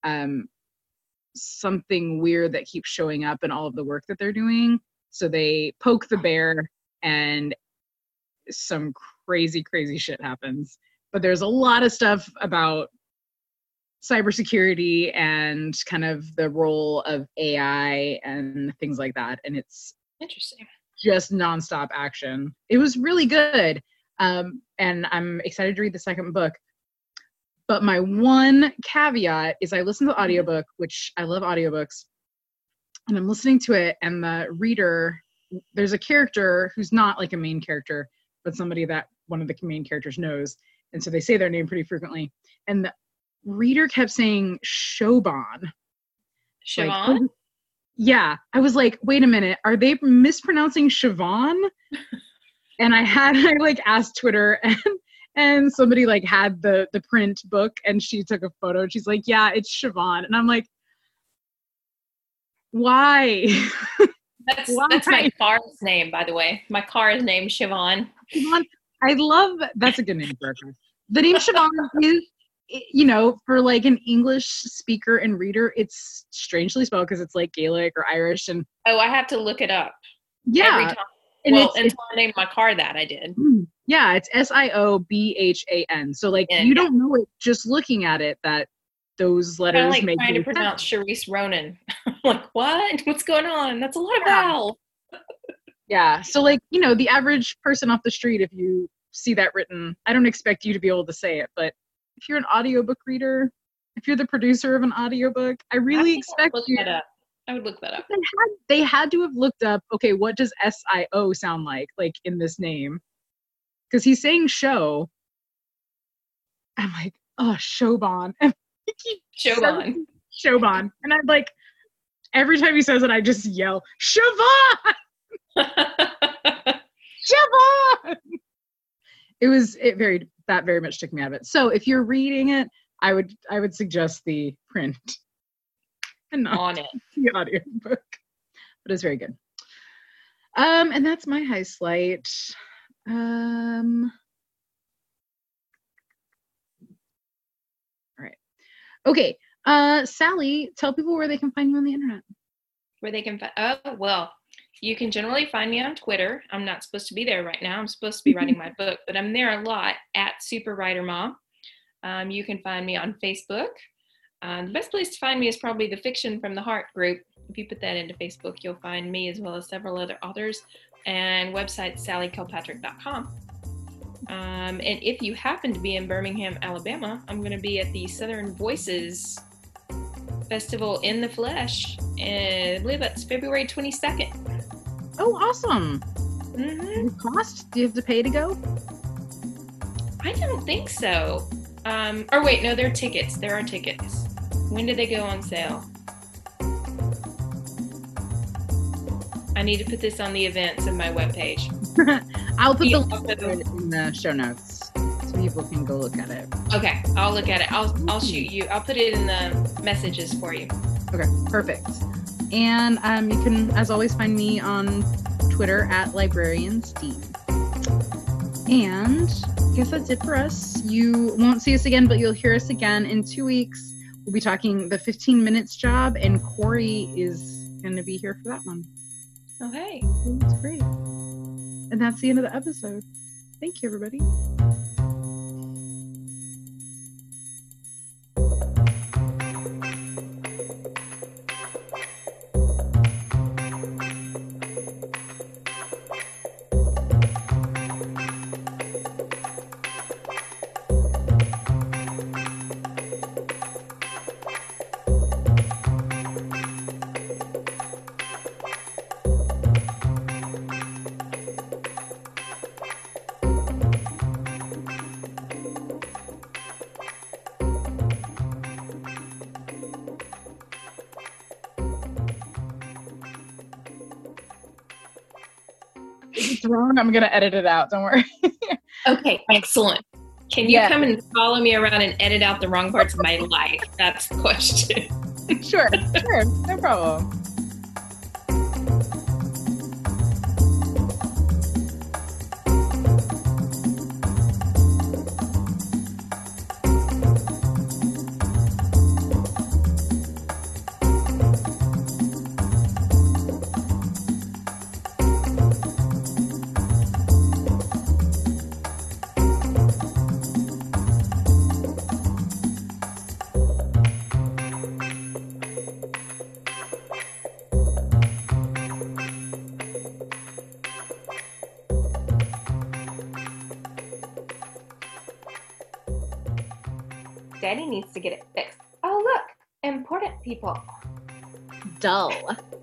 something weird that keeps showing up in all of the work that they're doing. So they poke the bear, and some crazy shit happens. But there's a lot of stuff about cybersecurity and kind of the role of AI and things like that. And it's interesting. Just nonstop action. It was really good. And I'm excited to read the second book. But my one caveat is I listened to the audiobook, which I love audiobooks, and I'm listening to it, and the reader, there's a character who's not like a main character, but somebody that one of the main characters knows. And so they say their name pretty frequently. And the reader kept saying Siobhan. Siobhan? Like, yeah. I was like, wait a minute, are they mispronouncing Siobhan? And I like asked Twitter, and somebody like had the print book, and she took a photo, and she's like, yeah, it's Siobhan. And I'm like, why? That's my car's name, by the way. My car is named Siobhan. I love, that's a good name for a car. The name Siobhan is, for like an English speaker and reader, it's strangely spelled because it's like Gaelic or Irish. And I have to look it up. Yeah. Every time. Well, until I named my car that, I did. Yeah, it's Siobhan. So like, you don't know it just looking at it that those letters kind of like make trying to pronounce Charisse Ronan. I'm like, what? What's going on? That's a lot of vowel. Yeah. So like, the average person off the street, if you see that written, I don't expect you to be able to say it, but if you're an audiobook reader, if you're the producer of an audiobook, I really expect you. I would look that up. They had to have looked up, okay, what does SIO sound like in this name? Because he's saying show. I'm like, oh, Siobhan. Siobhan. And I'm like, every time he says it, I just yell, Siobhan! Siobhan! That very much took me out of it. So if you're reading it, I would suggest the print and not on it, the audiobook. But it's very good. And that's my high slight. All right. Okay. Sally, tell people where they can find you on the internet. Where they can you can generally find me on Twitter. I'm not supposed to be there right now. I'm supposed to be writing my book, but I'm there a lot at Super Writer Mom. You can find me on Facebook. The best place to find me is probably the Fiction from the Heart group. If you put that into Facebook, you'll find me as well as several other authors, and website sallykilpatrick.com. And if you happen to be in Birmingham, Alabama, I'm going to be at the Southern Voices Festival in the Flesh, and I believe that's February 22nd. Oh, awesome. Mm-hmm. Cost? Do you have to pay to go? I don't think so. Or wait, no, there are tickets. There are tickets. When did they go on sale? I need to put this on the events of my webpage. I'll put the link in the show notes so people can go look at it. Okay, I'll look at it. I'll shoot you. I'll put it in the messages for you. Okay, perfect. And you can, as always, find me on Twitter at LibrariansDean. And I guess that's it for us. You won't see us again, but you'll hear us again in 2 weeks. We'll be talking The 15 Minutes Job, and Corey is going to be here for that one. Okay. It's great. And that's the end of the episode. Thank you, everybody. If it's wrong, I'm going to edit it out. Don't worry. Okay, excellent. Can you come and follow me around and edit out the wrong parts of my life? That's the question. Sure. No problem. Daddy needs to get it fixed. Oh, look, important people. Dull.